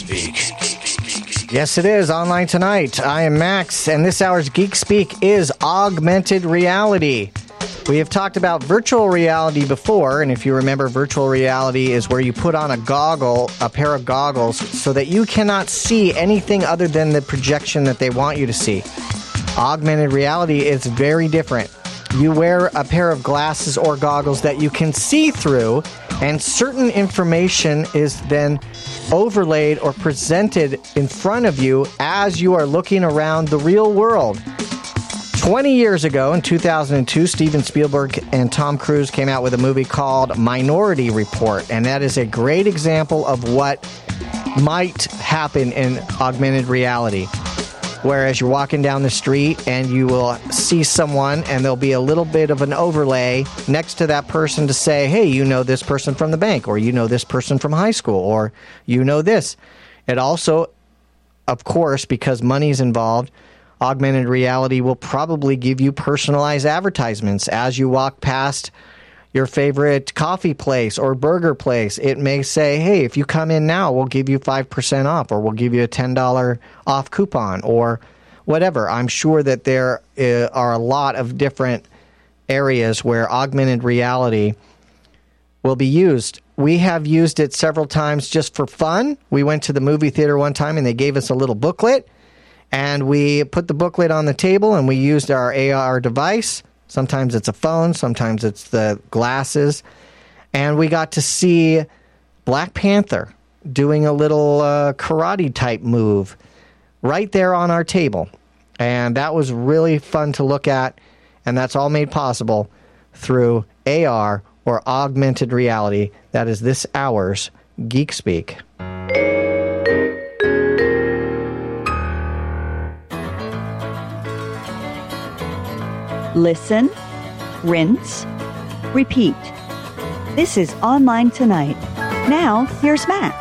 Yes, it is Online Tonight. I am Max, and this hour's Geek Speak is augmented reality. We have talked about virtual reality before, and if you remember, virtual reality is where you put on a pair of goggles, so that you cannot see anything other than the projection that they want you to see. Augmented reality is very different. You wear a pair of glasses or goggles that you can see through, and certain information is then overlaid or presented in front of you as you are looking around the real world. 20 years ago, in 2002, Steven Spielberg and Tom Cruise came out with a movie called Minority Report, and that is a great example of what might happen in augmented reality. Whereas you're walking down the street and you will see someone and there'll be a little bit of an overlay next to that person to say, hey, you know this person from the bank, or you know this person from high school, or you know this. It also, of course, because money's involved, augmented reality will probably give you personalized advertisements as you walk past your favorite coffee place or burger place. It may say, hey, if you come in now, we'll give you 5% off, or we'll give you a $10 off coupon, or whatever. I'm sure that there are a lot of different areas where augmented reality will be used. We have used it several times just for fun. We went to the movie theater one time and they gave us a little booklet, and we put the booklet on the table and we used our AR device. Sometimes it's a phone, sometimes it's the glasses. And we got to see Black Panther doing a little karate-type move right there on our table. And that was really fun to look at, and that's all made possible through AR, or augmented reality. That is this hour's Geek Speak. Listen, rinse, repeat. This is Online Tonight. Now, here's Max.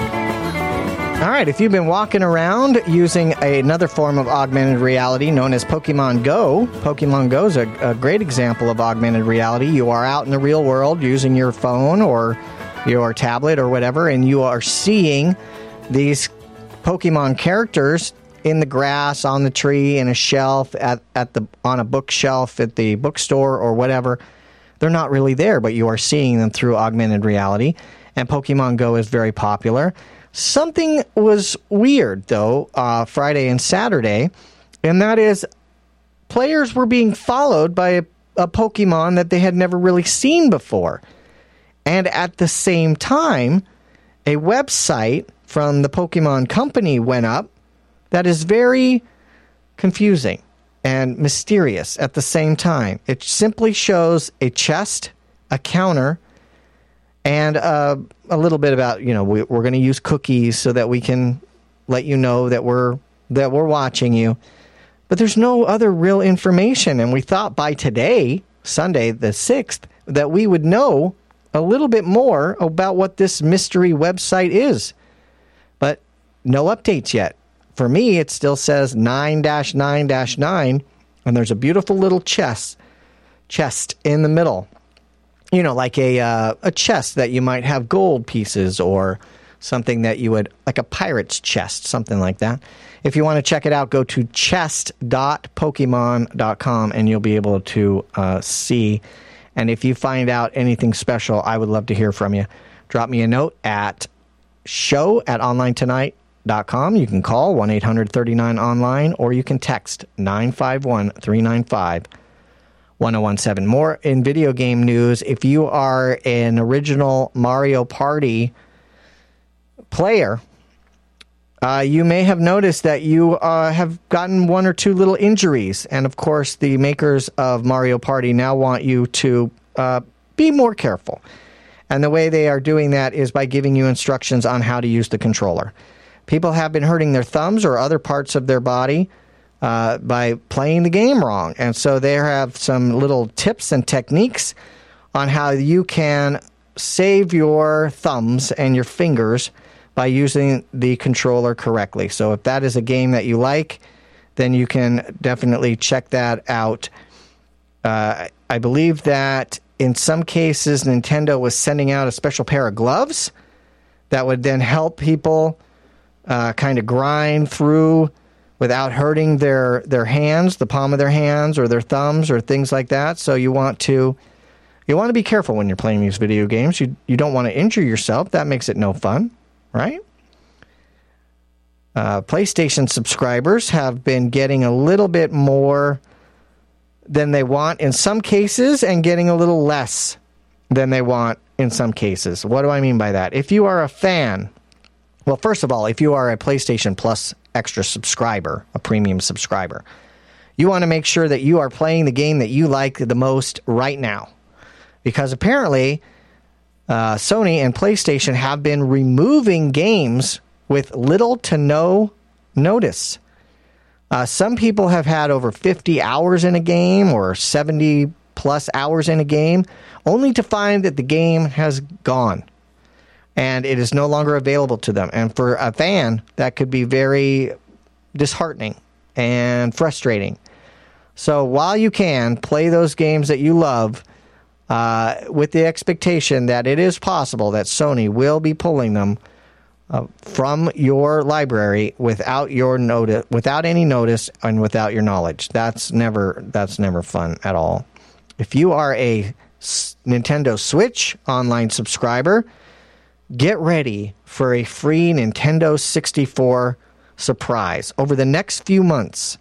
All right, if you've been walking around using another form of augmented reality known as Pokemon Go, Pokemon Go is a great example of augmented reality. You are out in the real world using your phone or your tablet or whatever, and you are seeing these Pokemon characters in the grass, on the tree, in a shelf, on a bookshelf at the bookstore or whatever. They're not really there, but you are seeing them through augmented reality, and Pokemon Go is very popular. Something was weird, though, Friday and Saturday, and that is players were being followed by a Pokemon that they had never really seen before. And at the same time, a website from the Pokemon Company went up that is very confusing and mysterious at the same time. It simply shows a chest, a counter, and a little bit about, we're going to use cookies so that we can let you know that we're watching you. But there's no other real information. And we thought by today, Sunday the 6th, that we would know a little bit more about what this mystery website is. But no updates yet. For me, it still says 9-9-9, and there's a beautiful little chest in the middle. Like a chest that you might have gold pieces, or something that you would, like a pirate's chest, something like that. If you want to check it out, go to chest.pokemon.com, and you'll be able to see. And if you find out anything special, I would love to hear from you. Drop me a note at show@onlinetonight.com. You can call 1-800-39-ONLINE, or you can text 951-395. 1017. More in video game news. If you are an original Mario Party player, you may have noticed that you have gotten one or two little injuries. And of course, the makers of Mario Party now want you to be more careful. And the way they are doing that is by giving you instructions on how to use the controller. People have been hurting their thumbs or other parts of their body by playing the game wrong. And so they have some little tips and techniques on how you can save your thumbs and your fingers by using the controller correctly. So if that is a game that you like, then you can definitely check that out. I believe that in some cases, Nintendo was sending out a special pair of gloves that would then help people kind of grind through without hurting their hands, the palm of their hands or their thumbs or things like that. So you want to be careful when you're playing these video games. You don't want to injure yourself. That makes it no fun, right? PlayStation subscribers have been getting a little bit more than they want in some cases and getting a little less than they want in some cases. What do I mean by that? If you are a fan, well, first of all, if you are a PlayStation Plus Extra subscriber, a premium subscriber, you want to make sure that you are playing the game that you like the most right now. Because apparently, Sony and PlayStation have been removing games with little to no notice. Some people have had over 50 hours in a game or 70 plus hours in a game, only to find that the game has gone and it is no longer available to them. And for a fan, that could be very disheartening and frustrating. So while you can, play those games that you love with the expectation that it is possible that Sony will be pulling them from your library without your notice, without any notice, and without your knowledge. That's never fun at all. If you are a Nintendo Switch online subscriber, get ready for a free Nintendo 64 surprise over the next few months.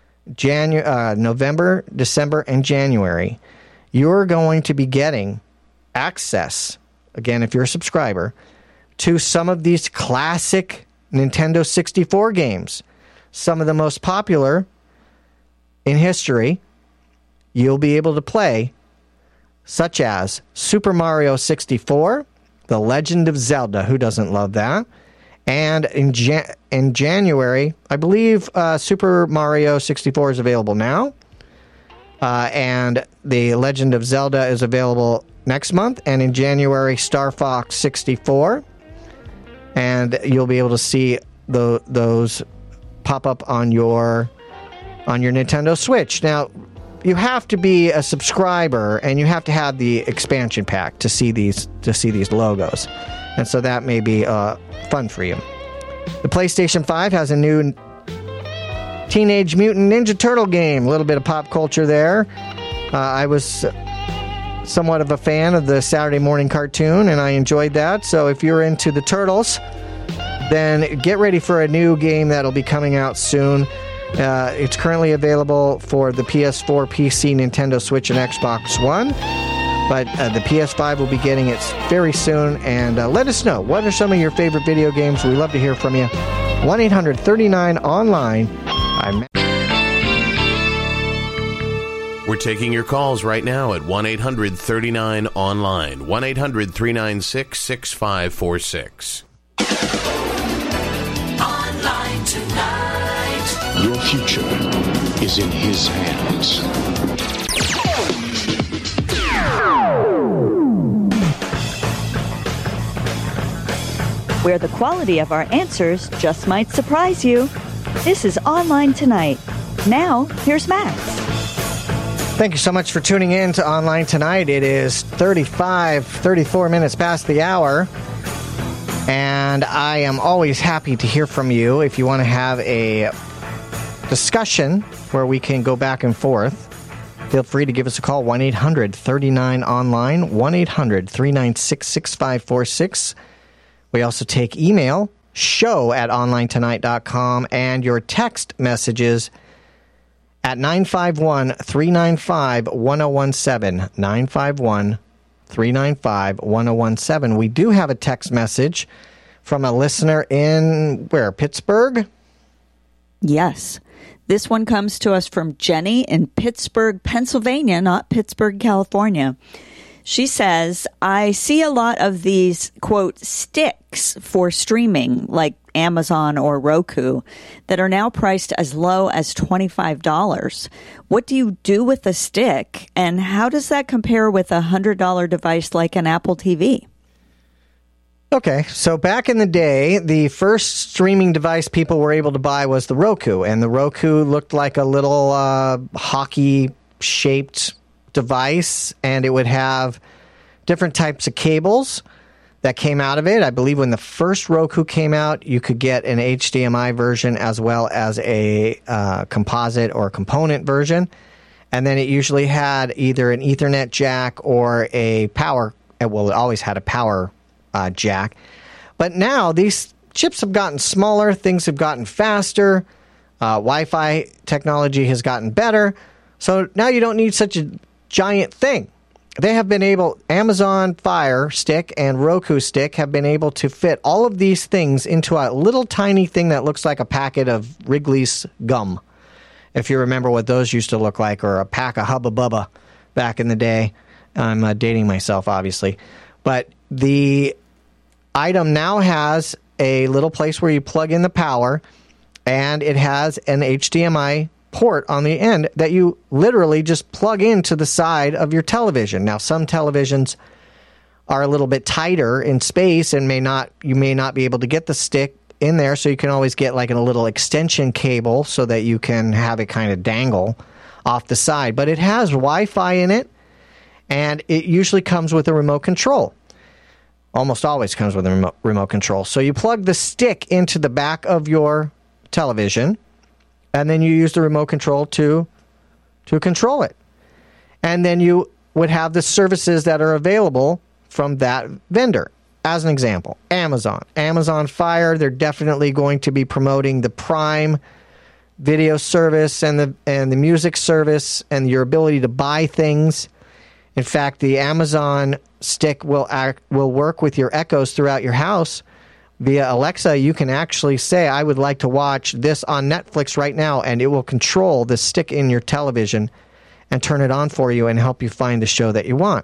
November, December, and January. You're going to be getting access, again, if you're a subscriber, to some of these classic Nintendo 64 games. Some of the most popular in history you'll be able to play, such as Super Mario 64, The Legend of Zelda, who doesn't love that? And in January, I believe Super Mario 64 is available now. And The Legend of Zelda is available next month. And in January, Star Fox 64. And you'll be able to see those pop up on your Nintendo Switch. Now, you have to be a subscriber, and you have to have the expansion pack to see these logos, and so that may be fun for you. The PlayStation 5 has a new Teenage Mutant Ninja Turtle game. A little bit of pop culture there. I was somewhat of a fan of the Saturday morning cartoon, and I enjoyed that. So if you're into the Turtles, then get ready for a new game that'll be coming out soon. It's currently available for the PS4, PC, Nintendo Switch, and Xbox One. But the PS5 will be getting it very soon. And let us know, what are some of your favorite video games? We love to hear from you. 1-800-39-ONLINE. We're taking your calls right now at 1-800-39-ONLINE. 1-800-396-6546. Online tonight. Your future is in his hands. Where the quality of our answers just might surprise you. This is Online Tonight. Now, here's Max. Thank you so much for tuning in to Online Tonight. It is 34 minutes past the hour. And I am always happy to hear from you. If you want to have a discussion where we can go back and forth, feel free to give us a call, 1-800-39-ONLINE, 1-800-396-6546. We also take email, show@onlinetonight.com, and your text messages at 951-395-1017. 951-395-1017. We do have a text message from a listener in, where, Pittsburgh? Yes. This one comes to us from Jenny in Pittsburgh, Pennsylvania, not Pittsburgh, California. She says, I see a lot of these, quote, sticks for streaming, like Amazon or Roku, that are now priced as low as $25. What do you do with the stick, and how does that compare with a $100 device like an Apple TV? Okay, so back in the day, the first streaming device people were able to buy was the Roku, and the Roku looked like a little hockey-shaped device, and it would have different types of cables that came out of it. I believe when the first Roku came out, you could get an HDMI version as well as a composite or component version, and then it usually had either an Ethernet jack or a power, well, it always had a power jack. But now these chips have gotten smaller, things have gotten faster, Wi-Fi technology has gotten better, so now you don't need such a giant thing. They have been able, Amazon Fire Stick and Roku Stick have been able to fit all of these things into a little tiny thing that looks like a packet of Wrigley's gum, if you remember what those used to look like, or a pack of Hubba Bubba back in the day. I'm dating myself, obviously. But the item now has a little place where you plug in the power, and it has an HDMI port on the end that you literally just plug into the side of your television. Now, some televisions are a little bit tighter in space and you may not be able to get the stick in there, so you can always get like a little extension cable so that you can have it kind of dangle off the side. But it has Wi-Fi in it, and it usually comes with a remote control. Almost always comes with a remote control. So you plug the stick into the back of your television, and then you use the remote control to control it. And then you would have the services that are available from that vendor. As an example, Amazon Fire, they're definitely going to be promoting the Prime video service and the music service and your ability to buy things. In fact, the Amazon Stick will work with your Echoes throughout your house. Via Alexa, you can actually say, I would like to watch this on Netflix right now, and it will control the stick in your television and turn it on for you and help you find the show that you want.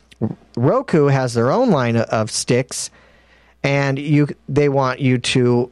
Roku has their own line of sticks, and they want you to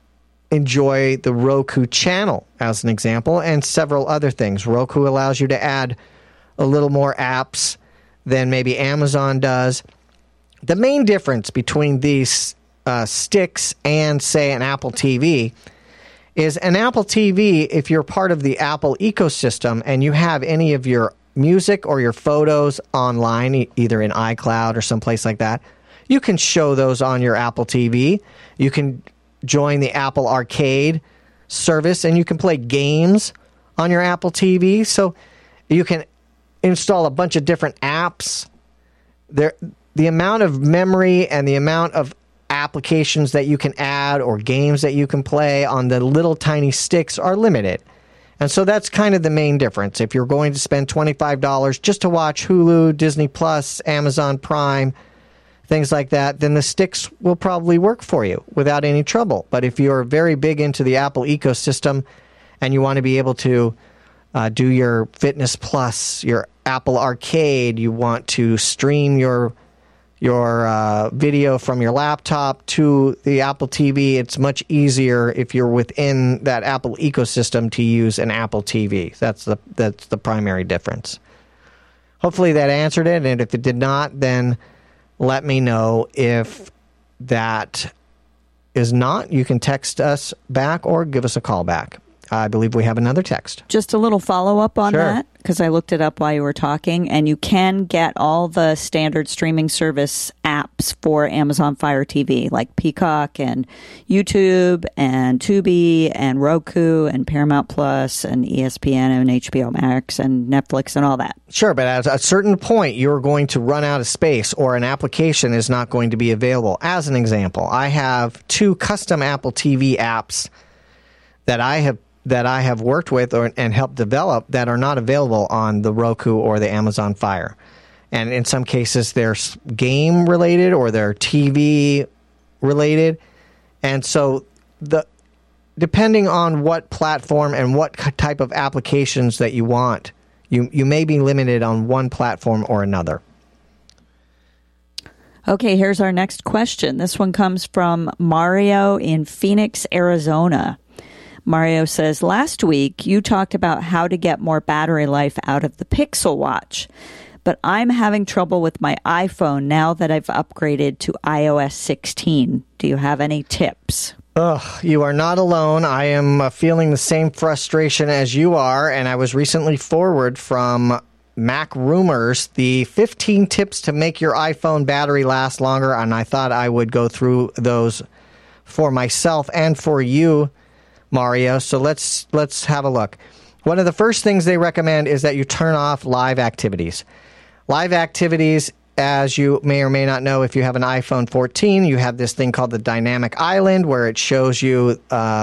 enjoy the Roku channel, as an example, and several other things. Roku allows you to add a little more apps than maybe Amazon does. The main difference between these sticks and, say, an Apple TV is an Apple TV, if you're part of the Apple ecosystem and you have any of your music or your photos online, either in iCloud or someplace like that, you can show those on your Apple TV. You can join the Apple Arcade service, and you can play games on your Apple TV. So you can install a bunch of different apps. The amount of memory and the amount of applications that you can add or games that you can play on the little tiny sticks are limited. And so that's kind of the main difference. If you're going to spend $25 just to watch Hulu, Disney Plus, Amazon Prime, things like that, then the sticks will probably work for you without any trouble. But if you're very big into the Apple ecosystem and you want to be able to do your Fitness Plus, your Apple Arcade, you want to stream your video from your laptop to the Apple TV, it's much easier if you're within that Apple ecosystem to use an Apple TV. That's the primary difference. Hopefully that answered it, and if it did not, then let me know. If that is not, you can text us back or give us a call back. I believe we have another text. Just a little follow-up on Sure. that, because I looked it up while you were talking, and you can get all the standard streaming service apps for Amazon Fire TV, like Peacock and YouTube and Tubi and Roku and Paramount Plus and ESPN and HBO Max and Netflix and all that. Sure, but at a certain point, you're going to run out of space or an application is not going to be available. As an example, I have 2 custom Apple TV apps that I have that I have worked with and helped develop that are not available on the Roku or the Amazon Fire. And in some cases, they're game related or they're TV related. And so depending on what platform and what type of applications that you want, you may be limited on one platform or another. Okay, here's our next question. This one comes from Mario in Phoenix, Arizona. Mario says, last week you talked about how to get more battery life out of the Pixel Watch, but I'm having trouble with my iPhone now that I've upgraded to iOS 16. Do you have any tips? You are not alone. I am feeling the same frustration as you are, and I was recently forwarded from Mac Rumors the 15 tips to make your iPhone battery last longer, and I thought I would go through those for myself and for you, Mario. So let's have a look. One of the first things they recommend is that you turn off live activities. Live activities, as you may or may not know, if you have an iPhone 14, you have this thing called the Dynamic Island where it shows you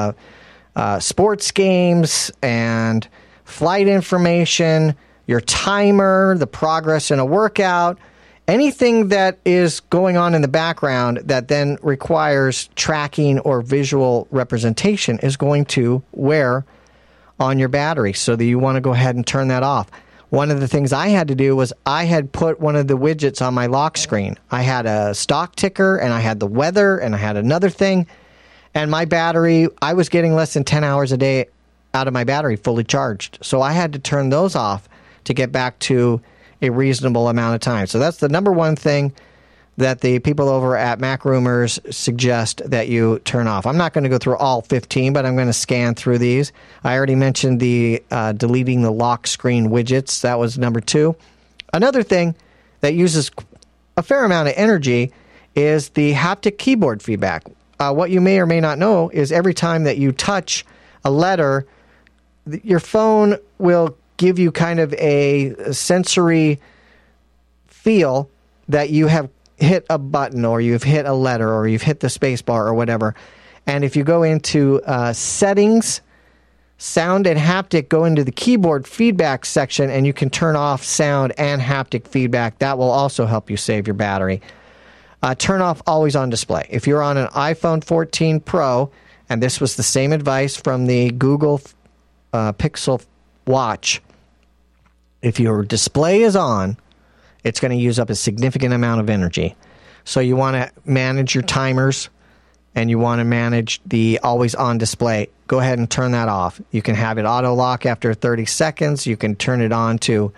sports games and flight information, your timer, the progress in a workout, anything that is going on in the background that then requires tracking or visual representation is going to wear on your battery. So that you want to go ahead and turn that off. One of the things I had to do was I had put one of the widgets on my lock screen. I had a stock ticker and I had the weather and I had another thing. And my battery, I was getting less than 10 hours a day out of my battery fully charged. So I had to turn those off to get back to a reasonable amount of time. So that's the number one thing that the people over at Mac Rumors suggest that you turn off. I'm not going to go through all 15, but I'm going to scan through these. I already mentioned the deleting the lock screen widgets. That was number 2. Another thing that uses a fair amount of energy is the haptic keyboard feedback. What you may or may not know is every time that you touch a letter, your phone will give you kind of a sensory feel that you have hit a button or you've hit a letter or you've hit the space bar or whatever. And if you go into settings, sound and haptic, go into the keyboard feedback section and you can turn off sound and haptic feedback. That will also help you save your battery. Turn off always on display. If you're on an iPhone 14 Pro, and this was the same advice from the Google Pixel Watch, if your display is on, it's going to use up a significant amount of energy. So you want to manage your timers and you want to manage the always on display. Go ahead and turn that off. You can have it auto lock after 30 seconds. You can turn it on to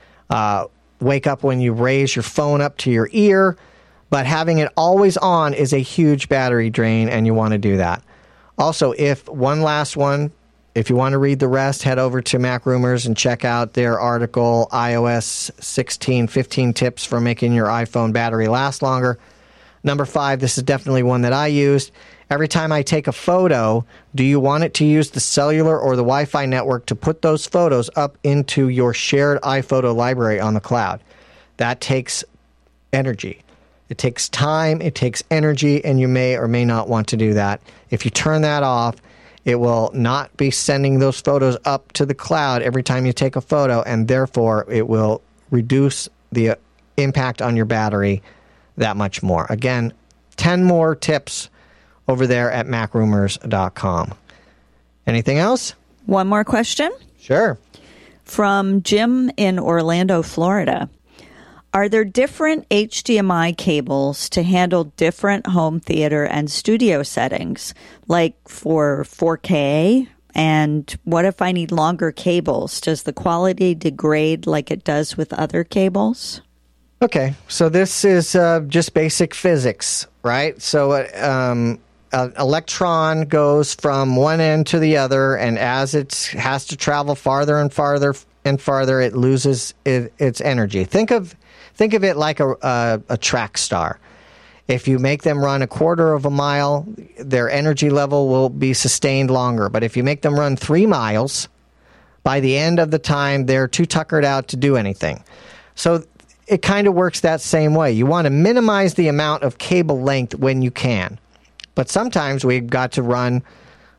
wake up when you raise your phone up to your ear. But having it always on is a huge battery drain, and you want to do that. Also, if you want to read the rest, head over to Mac Rumors and check out their article, iOS 16, 15 tips for making your iPhone battery last longer. Number 5, this is definitely one that I used. Every time I take a photo, do you want it to use the cellular or the Wi-Fi network to put those photos up into your shared iPhoto library on the cloud? That takes energy. It takes time, it takes energy, and you may or may not want to do that. If you turn that off, it will not be sending those photos up to the cloud every time you take a photo, and therefore it will reduce the impact on your battery that much more. Again, 10 more tips over there at macrumors.com. Anything else? One more question. Sure. From Jim in Orlando, Florida. Are there different HDMI cables to handle different home theater and studio settings, like for 4K? And what if I need longer cables? Does the quality degrade like it does with other cables? Okay, so this is just basic physics, right? So an electron goes from one end to the other, and as it has to travel farther and farther and farther, it loses its energy. Think of it like a track star. If you make them run a quarter of a mile, their energy level will be sustained longer. But if you make them run 3 miles, by the end of the time, they're too tuckered out to do anything. So it kind of works that same way. You want to minimize the amount of cable length when you can. But sometimes we've got to run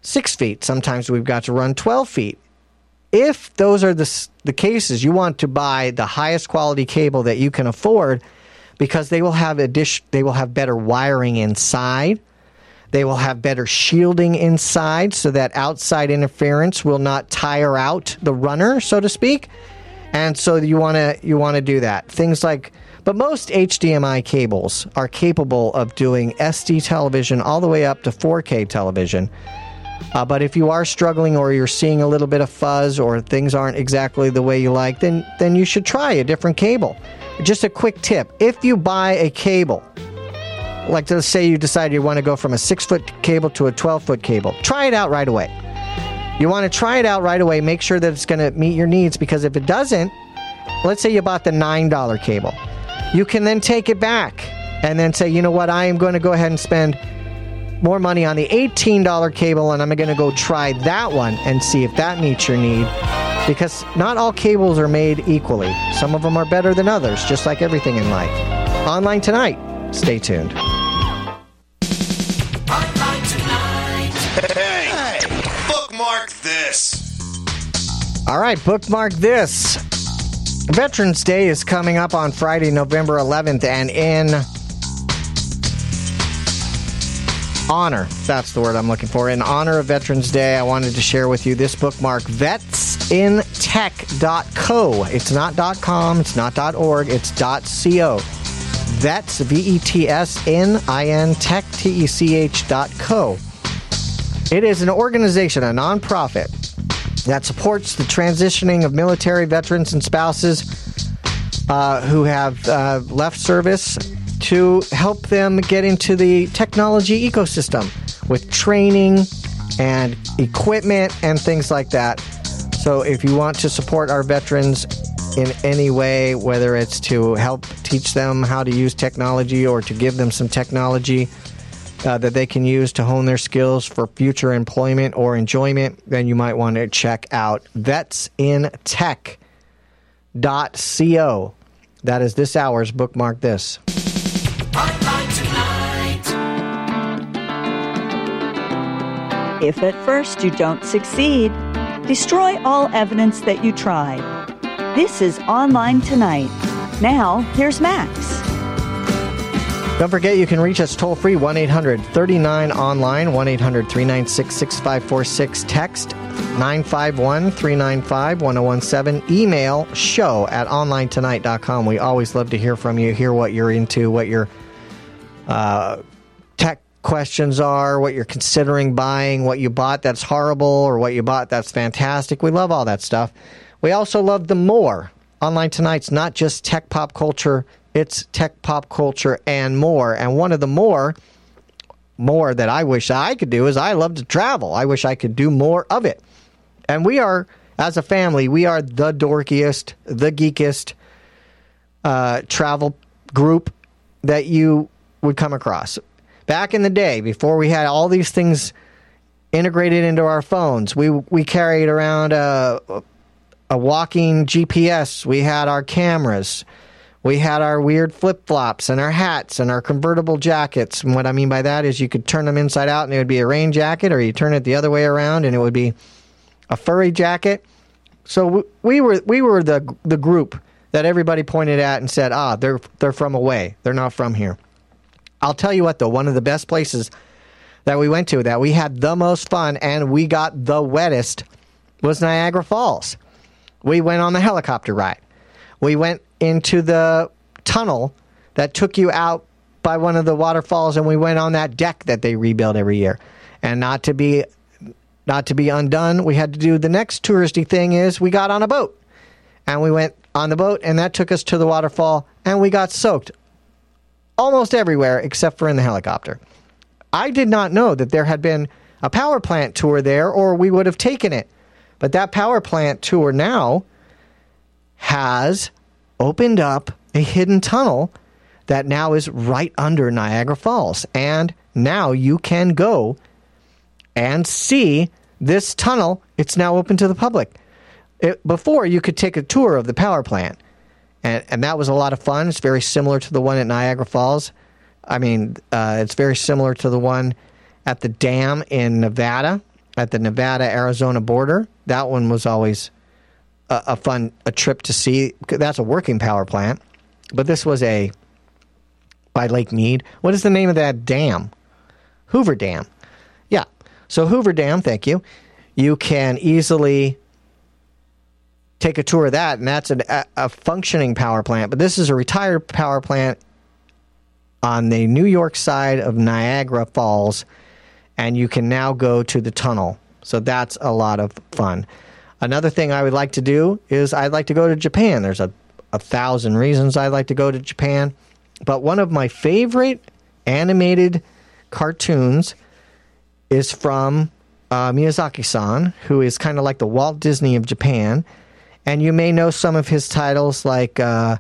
6 feet. Sometimes we've got to run 12 feet. If those are the cases, you want to buy the highest quality cable that you can afford, because they will have better wiring inside. They will have better shielding inside so that outside interference will not tire out the runner, so to speak. And so you want to do that. Things like, but most HDMI cables are capable of doing SD television all the way up to 4K television. But if you are struggling, or you're seeing a little bit of fuzz, or things aren't exactly the way you like, then you should try a different cable. Just a quick tip. If you buy a cable, like let's say you decide you want to go from a 6-foot cable to a 12-foot cable, try it out right away. You want to try it out right away. Make sure that it's going to meet your needs, because if it doesn't, let's say you bought the $9 cable. You can then take it back and then say, you know what, I am going to go ahead and spend more money on the $18 cable, and I'm going to go try that one and see if that meets your need. Because not all cables are made equally. Some of them are better than others, just like everything in life. Online Tonight. Stay tuned. Online Tonight. Hey, bookmark this. All right, bookmark this. Veterans Day is coming up on Friday, November 11th, and in honor, that's the word I'm looking for, in honor of Veterans Day, I wanted to share with you this bookmark, vetsintech.co. It's not .com, it's not .org, it's .co. Vets, VETSNIN, tech, TECH.co. It is an organization, a nonprofit, that supports the transitioning of military veterans and spouses who have left service, to help them get into the technology ecosystem with training and equipment and things like that. So if you want to support our veterans in any way, whether it's to help teach them how to use technology, or to give them some technology that they can use to hone their skills for future employment or enjoyment, then you might want to check out vetsintech.co. That is this hour's bookmark this. Online Tonight. If at first you don't succeed, destroy all evidence that you tried. This is Online Tonight. Now, here's Max. Don't forget, you can reach us toll-free, 1-800-39-ONLINE, 1-800-396-6546, text 951-395-1017, email show@onlinetonight.com. We always love to hear from you, hear what you're into, what your tech questions are, what you're considering buying, what you bought that's horrible, or what you bought that's fantastic. We love all that stuff. We also love the more. Online Tonight's not just tech pop culture, it's tech pop culture and more. And one of the more that I wish I could do is I love to travel. I wish I could do more of it. And we are, as a family, we are the dorkiest, the geekiest travel group that you would come across. Back in the day, before we had all these things integrated into our phones, we carried around a walking GPS. We had our cameras. We had our weird flip-flops and our hats and our convertible jackets. And what I mean by that is you could turn them inside out and it would be a rain jacket, or you turn it the other way around and it would be a furry jacket. So we were the group that everybody pointed at and said, they're from away. They're not from here. I'll tell you what, though, one of the best places that we went to that we had the most fun and we got the wettest was Niagara Falls. We went on the helicopter ride. We went into the tunnel that took you out by one of the waterfalls, and we went on that deck that they rebuild every year. And not to be undone, we had to do the next touristy thing is we got on a boat. And we went on the boat, and that took us to the waterfall, and we got soaked almost everywhere except for in the helicopter. I did not know that there had been a power plant tour there, or we would have taken it. But that power plant tour now has opened up a hidden tunnel that now is right under Niagara Falls. And now you can go and see this tunnel. It's now open to the public. Before, you could take a tour of the power plant. And that was a lot of fun. It's very similar to the one at Niagara Falls. I mean, it's very similar to the one at the dam in Nevada. at the Nevada-Arizona border. That one was always a trip to see. That's a working power plant. But this was by Lake Mead. What is the name of that dam? Hoover Dam. Yeah. So Hoover Dam, thank you. You can easily take a tour of that, and that's a functioning power plant. But this is a retired power plant on the New York side of Niagara Falls, and you can now go to the tunnel. So that's a lot of fun. Another thing I would like to do is I'd like to go to Japan. There's a 1,000 reasons I'd like to go to Japan. But one of my favorite animated cartoons is from Miyazaki-san, who is kind of like the Walt Disney of Japan. And you may know some of his titles like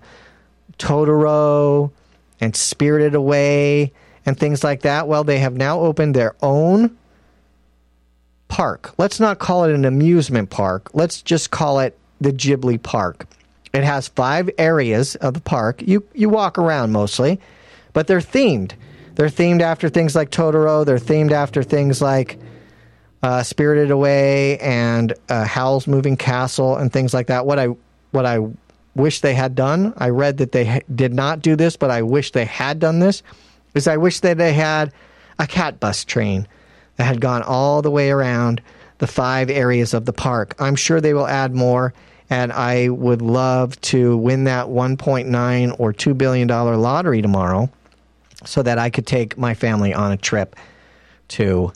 Totoro and Spirited Away and things like that. Well, they have now opened their own park. Let's not call it an amusement park. Let's just call it the Ghibli Park. It has 5 areas of the park. You walk around mostly, but they're themed. They're themed after things like Totoro. They're themed after things like Spirited Away and Howl's Moving Castle and things like that. What I wish they had done, I read that they did not do this, but I wish they had done this, is I wish that they had a cat bus train that had gone all the way around the 5 areas of the park. I'm sure they will add more, and I would love to win that $1.9 or $2 billion lottery tomorrow so that I could take my family on a trip to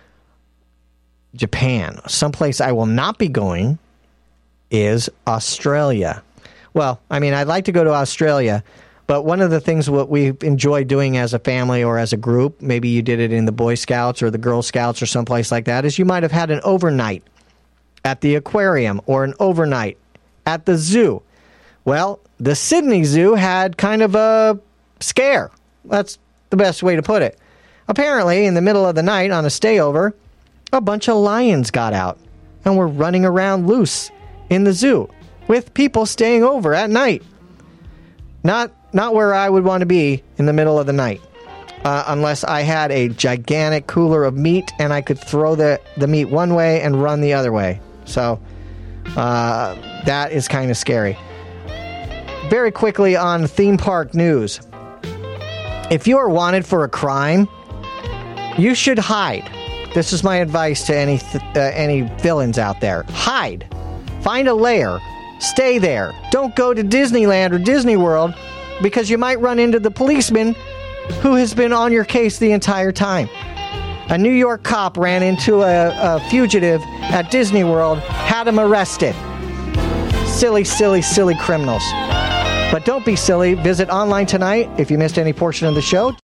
Japan. Someplace I will not be going is Australia. Well, I mean, I'd like to go to Australia, but one of the things what we enjoy doing as a family or as a group, maybe you did it in the Boy Scouts or the Girl Scouts or someplace like that, is you might have had an overnight at the aquarium or an overnight at the zoo. Well, the Sydney Zoo had kind of a scare. That's the best way to put it. Apparently, in the middle of the night on a stayover, a bunch of lions got out and were running around loose in the zoo with people staying over at night. Not where I would want to be in the middle of the night, unless I had a gigantic cooler of meat and I could throw the meat one way and run the other way. So that is kind of scary. Very quickly on theme park news. If you are wanted for a crime, you should hide. This is my advice to any villains out there. Hide. Find a lair. Stay there. Don't go to Disneyland or Disney World because you might run into the policeman who has been on your case the entire time. A New York cop ran into a fugitive at Disney World, had him arrested. Silly, silly, silly criminals. But don't be silly. Visit online tonight if you missed any portion of the show.